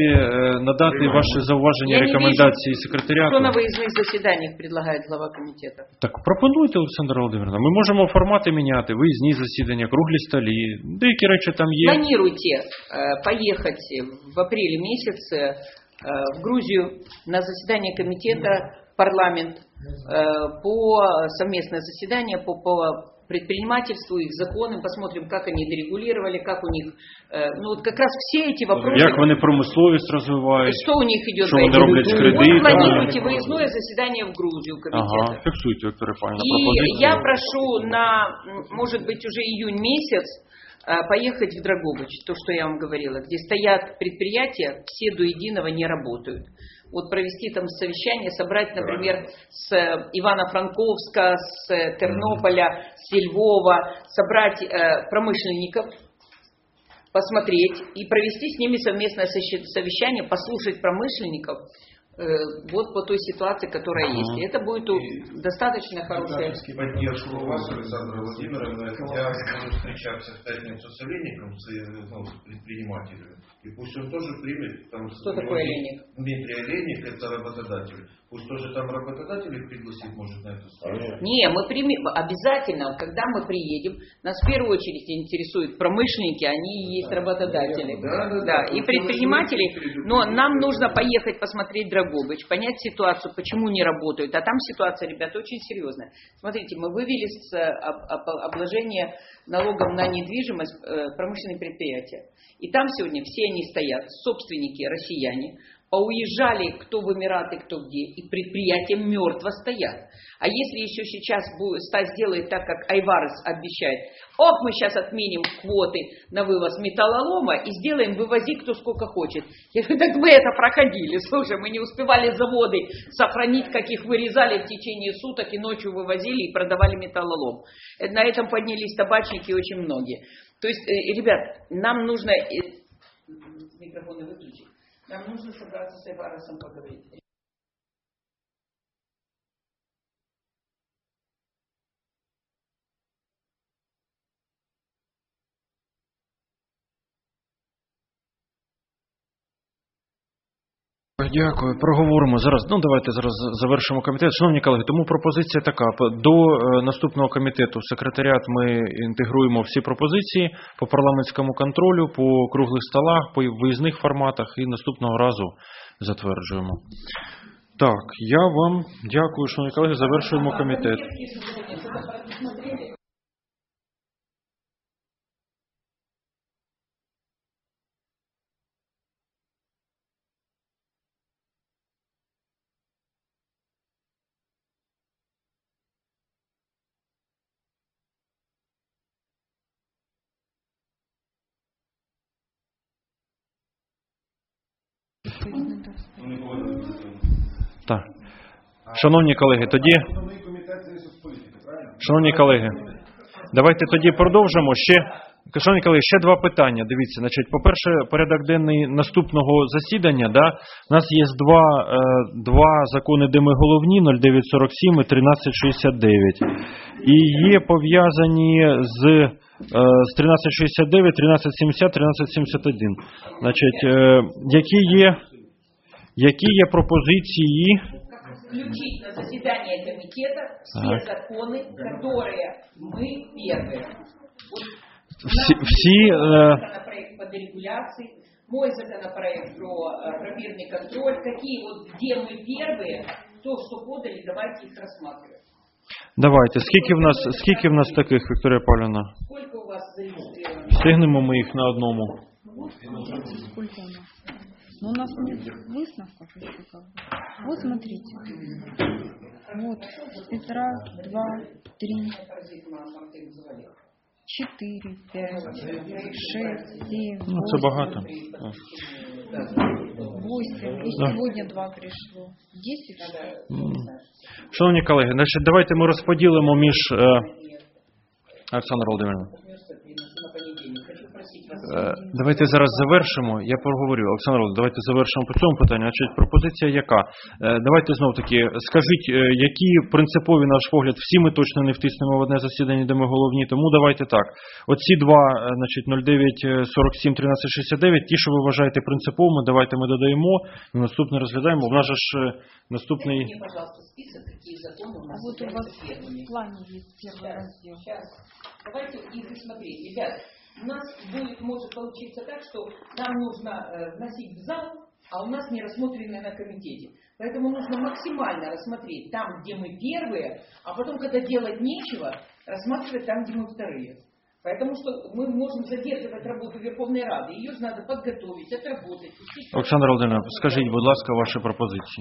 надати ваші зауваження, рекомендації секретаріату. Що на виїзних засіданнях предлагає глава комітету? Так, пропонуйте, Олександра Володимирівна. Ми можемо формати міняти, виїзні засідання, круглі столі, деякі речі там є. Планируйте поехать в апреле месяце в Грузию на заседание комитета парламент по совместное заседание по предпринимательству, их законам, посмотрим, как они дорегулировали, как у них, ну вот как раз все эти вопросы. Як вони промисловість розвивають, что у них идет, що вони роблять з кредитами. Вот планируйте выездное заседание в Грузию комитета. Ага, фиксуйте, Виктория Павловна. И я прошу на, может быть, уже июнь месяц поехать в Драгобыч, то, что я вам говорила, где стоят предприятия, все до единого не работают. Вот провести там совещание, собрать, например, с Ивано-Франковска, с Тернополя, с Львова, собрать промышленников, посмотреть и провести с ними совместное совещание, послушать промышленников вот по той ситуации, которая есть. И это будет достаточно хорошая... Поддержку у вас, Александра Владимировна. Я буду встречаться в пятницу с Олейником, с предпринимателями. И пусть он тоже примет... Там, что такое Олейник? Дмитрий Олейник, это работодатель. Пусть тоже там работодатели пригласит, может, на эту встречу. Не, мы примем обязательно, когда мы приедем, нас в первую очередь интересуют промышленники, они и есть работодатели. Да, и предприниматели. Но нам нужно поехать посмотреть Драгобыч, понять ситуацию, почему не работают. А там ситуация, ребята, очень серьезная. Смотрите, мы вывели с обложения налогом на недвижимость промышленные предприятия. И там сегодня все они стоят, собственники россияне, Поуезжали кто в Эмираты, кто где, и предприятия мертво стоят. А если еще сейчас сделает так, как Айварес обещает, мы сейчас отменим квоты на вывоз металлолома и сделаем вывози кто сколько хочет. Я говорю, так мы это проходили, слушай, мы не успевали заводы сохранить, как их вырезали в течение суток и ночью вывозили и продавали металлолом. На этом поднялись табачники очень многие. То есть, ребят, нам нужно... Микрофоны выключить. Нам нужно собраться с Айваресом поговорить. Дякую. Проговоримо зараз. Давайте зараз завершимо комітет. Шановні колеги, тому пропозиція така. До наступного комітету в секретаріат ми інтегруємо всі пропозиції по парламентському контролю, по круглих столах, по виїзних форматах і наступного разу затверджуємо. Так, я вам дякую, шановні колеги, завершуємо комітет. Так. Шановні колеги, давайте тоді продовжимо. Шановні колеги, ще два питання. Дивіться, значить, по-перше, порядок денний наступного засідання, у нас є два закони, де ми головні, 0947 і 1369. І є пов'язані з 1369, 1370, 1371. Значить, які є пропозиції? Включить на заседание комитета все законы, которые мы первые. Законопроект по дерегуляции, мой законопроект про пробирный контроль, какие где мы первые, то, что подали, давайте их рассматривать. Давайте. Скільки в нас таких, Вікторія Павлівна? Сколько у вас зарегистрировано? Встигнемо ми їх на одному. Сколько у нас? Но у нас нет выставок еще как бы. Вот смотрите. Вот Петра 2, 3, 4, 5, 6, 7, 8. Це багато. 8. И сегодня 2 пришло. 10. Шановні колеги, значить, давайте ми розподілимо між Олександр Володимировна. Давайте зараз завершимо. Я поговорю. Олександр Володимирович, давайте завершимо по цьому питанню. Значить, пропозиція яка? Давайте знов таки, скажіть, які принципові, наш погляд, всі ми точно не втиснемо в одне засідання, де ми головні, тому давайте так. Оці два, значить, 0947, 1369, ті, що ви вважаєте принциповими, давайте ми додаємо, і наступне розглядаємо. У нас же ж наступний... Дайте мне, пожалуйста, список, какие законы у нас вот у вас в плане есть первый раздел. Сейчас. Давайте их рассмотреть. Ребят, у нас может получиться так, что нам нужно вносить в зал, а у нас не рассмотрены на комитете. Поэтому нужно максимально рассмотреть там, где мы первые, а потом, когда делать нечего, рассматривать там, где мы вторые. Потому что мы можем задерживать работу Верховной Рады. Ее же надо подготовить, отработать. Олександр Володимирович, скажіть, будь ласка, ваші пропозиції.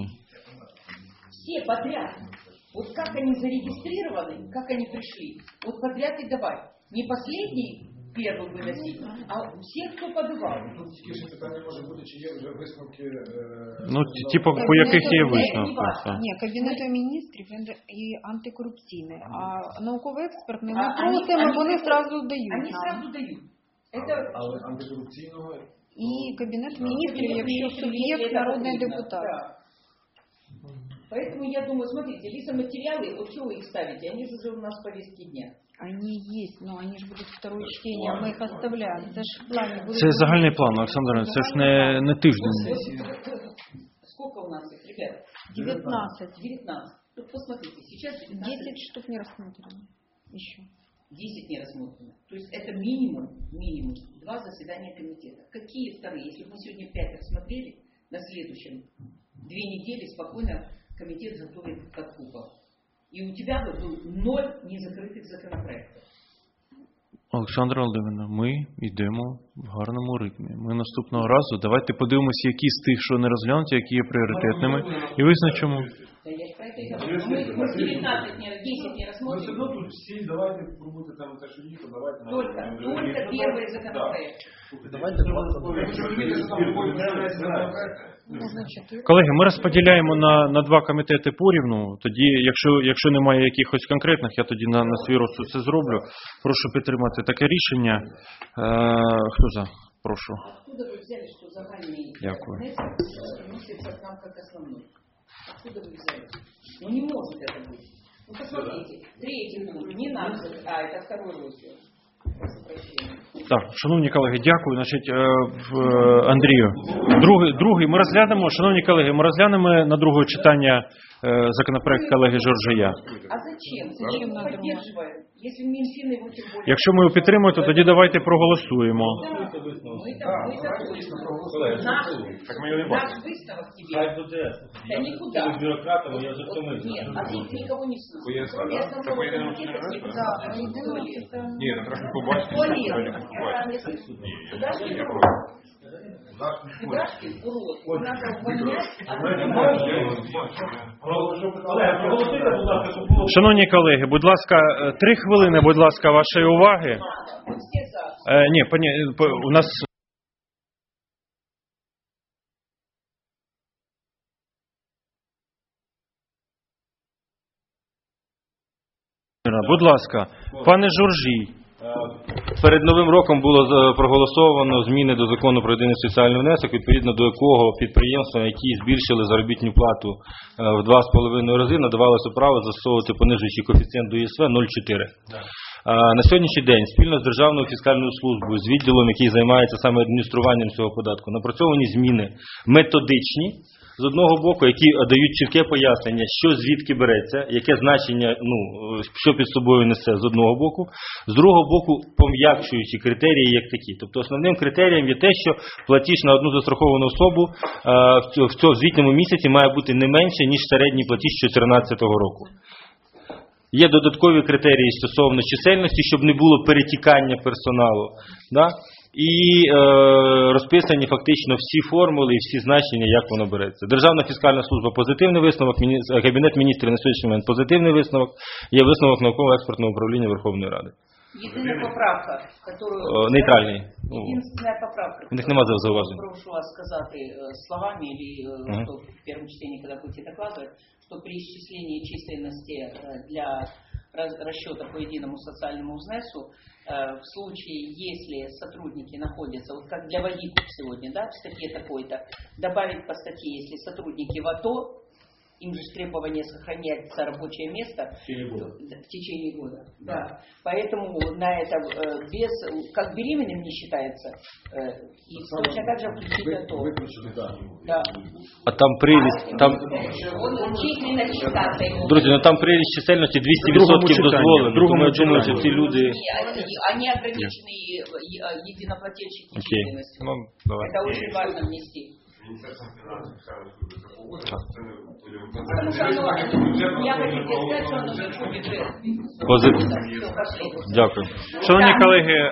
Все подряд. Вот как они зарегистрированы, как они пришли. Вот подряд и давай. Не последний первый выносить, а все, кто подавал. Питання може бути, чи є вже висновки... Типу, по яких є висновки? Ні, Кабінету міністрів і антикорупційний. А науково-експертний ми просимо, вони одразу дають. Вони одразу дають. Але антикорупційного... І Кабінет міністрів, якщо суб'єкт народний депутат. Поэтому я думаю, смотрите, лесоматериалы, вот чего вы их ставите, они же уже у нас в повестке дня. Они есть, но они же будут второе чтение, мы их оставляем. Это же в плане будет... Це загальний план, Олександр, це ж не тиждень. Сколько у нас их, ребят? 19. 19. Тут посмотрите, сейчас 19. 10 штук не рассмотрены еще. 10 не рассмотрено. То есть это минимум 2 заседания комитета. Какие вторые? Если мы сегодня 5 рассмотрели, на следующем 2 недели спокойно комитет готовит под купол. И у тебя бы был 0 незакрытых законопроектов. Олександра Володимирівна, ми йдемо в гарному ритмі. Ми наступного разу давайте подивимося, які з тих, що не розглянуті, які є пріоритетними, і визначимо. Да я ж про это и говорю. Мы 19, 10 не рассмотрим. Все одно тут всі, давайте пробуйте там те, що є, то давайте. Только первый законопроект. Давайте Колеги, ми розподіляємо на два комітети порівну. Тоді, якщо немає якихось конкретних, я тоді на свій розсуд це зроблю. Прошу підтримати таке рішення. Хто за? Прошу. Откуда вы взяли, что загальный Дякую. вносится к нам как основной? Откуда вы взяли? Ну не может это быть. Ну посмотрите, третий пункт, не надо, это второй раздел. Прошу прощения. Так, шановні колеги, дякую. Значить, Андрію, другий ми розглянемо, шановні колеги, ми розглянемо на друге читання законопроект колеги Жоржія. А зачем? Зачем мы поддерживаем? Если Минфин его тем более... Якщо ми його підтримуємо, то тоді давайте проголосуємо. Наш выставок тебе. Да никуда. Бюрократом, я уже втомився. Нет, а тут никого не слышно. Кроме основного комитета депутатов. Ні, ну треба побачити. Кудашки, урод. Надо увольнять. Шановні колеги, будь ласка, 3 хвилини, будь ласка, вашої уваги. Ні, у нас... Будь ласка, пане Жоржій. Перед Новим роком було проголосовано зміни до закону про єдиний соціальний внесок, відповідно до якого підприємствам, які збільшили заробітну плату в 2,5 рази, надавалося право застосовувати понижуючий коефіцієнт до ЄСВ 0,4. На сьогоднішній день спільно з Державною фіскальною службою, з відділом, який займається саме адмініструванням цього податку, напрацьовані зміни методичні, з одного боку, які дають чітке пояснення, що звідки береться, яке значення, що під собою несе з одного боку, з другого боку, пом'якшуючи критерії як такі. Тобто основним критерієм є те, що платіж на одну застраховану особу в цьому звітному місяці має бути не менше, ніж середній платіж 2014 року. Є додаткові критерії стосовно чисельності, щоб не було перетікання персоналу. Да? І розписані фактично всі формули і всі значення, як воно береться. Державна фіскальна служба – позитивний висновок, Кабінет міністрів на сьогоднішній момент – позитивний висновок, є висновок науково-експертного управління Верховної Ради. Единая поправка, которую... Нейтральний. Единственная поправка. У них нема зауважень. Прошу вас сказати словами, или в первом чтении, когда будете докладывать, что при исчислении численности для расчета по единому социальному взнесу, в случае, если сотрудники находятся, вот как для водителей сегодня, да, в статье такой-то, добавить по статье, если сотрудники в АТО, им же требование сохраняется рабочее место в течение года. Да. Поэтому на это без, как беременным не считается, и точно так же включить АТО. Да. А там приріст, там... Друзі, там приріст чисельності 200% дозволено. Тому я думаю, що ці люди... Они ограничены единоплательщики численностью. Это очень важно внести. Дякую. Шановні колеги,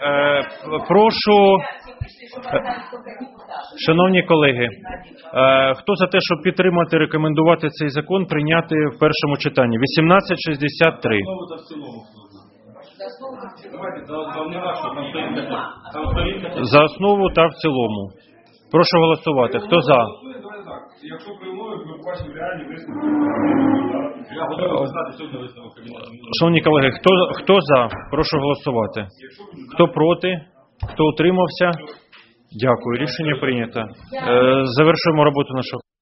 шановні колеги, хто за те, щоб підтримати, рекомендувати цей закон, прийняти в першому читанні? 1863. За основу та в цілому. Прошу голосувати. Хто за? Якщо приймуть, ми бачимо реальні висновки. Я готовий знати сьогодні висновок Кабінету. Шановні колеги, хто за? Прошу голосувати. Хто проти? Хто утримався? Дякую. Рішення прийнято. Завершуємо роботу нашого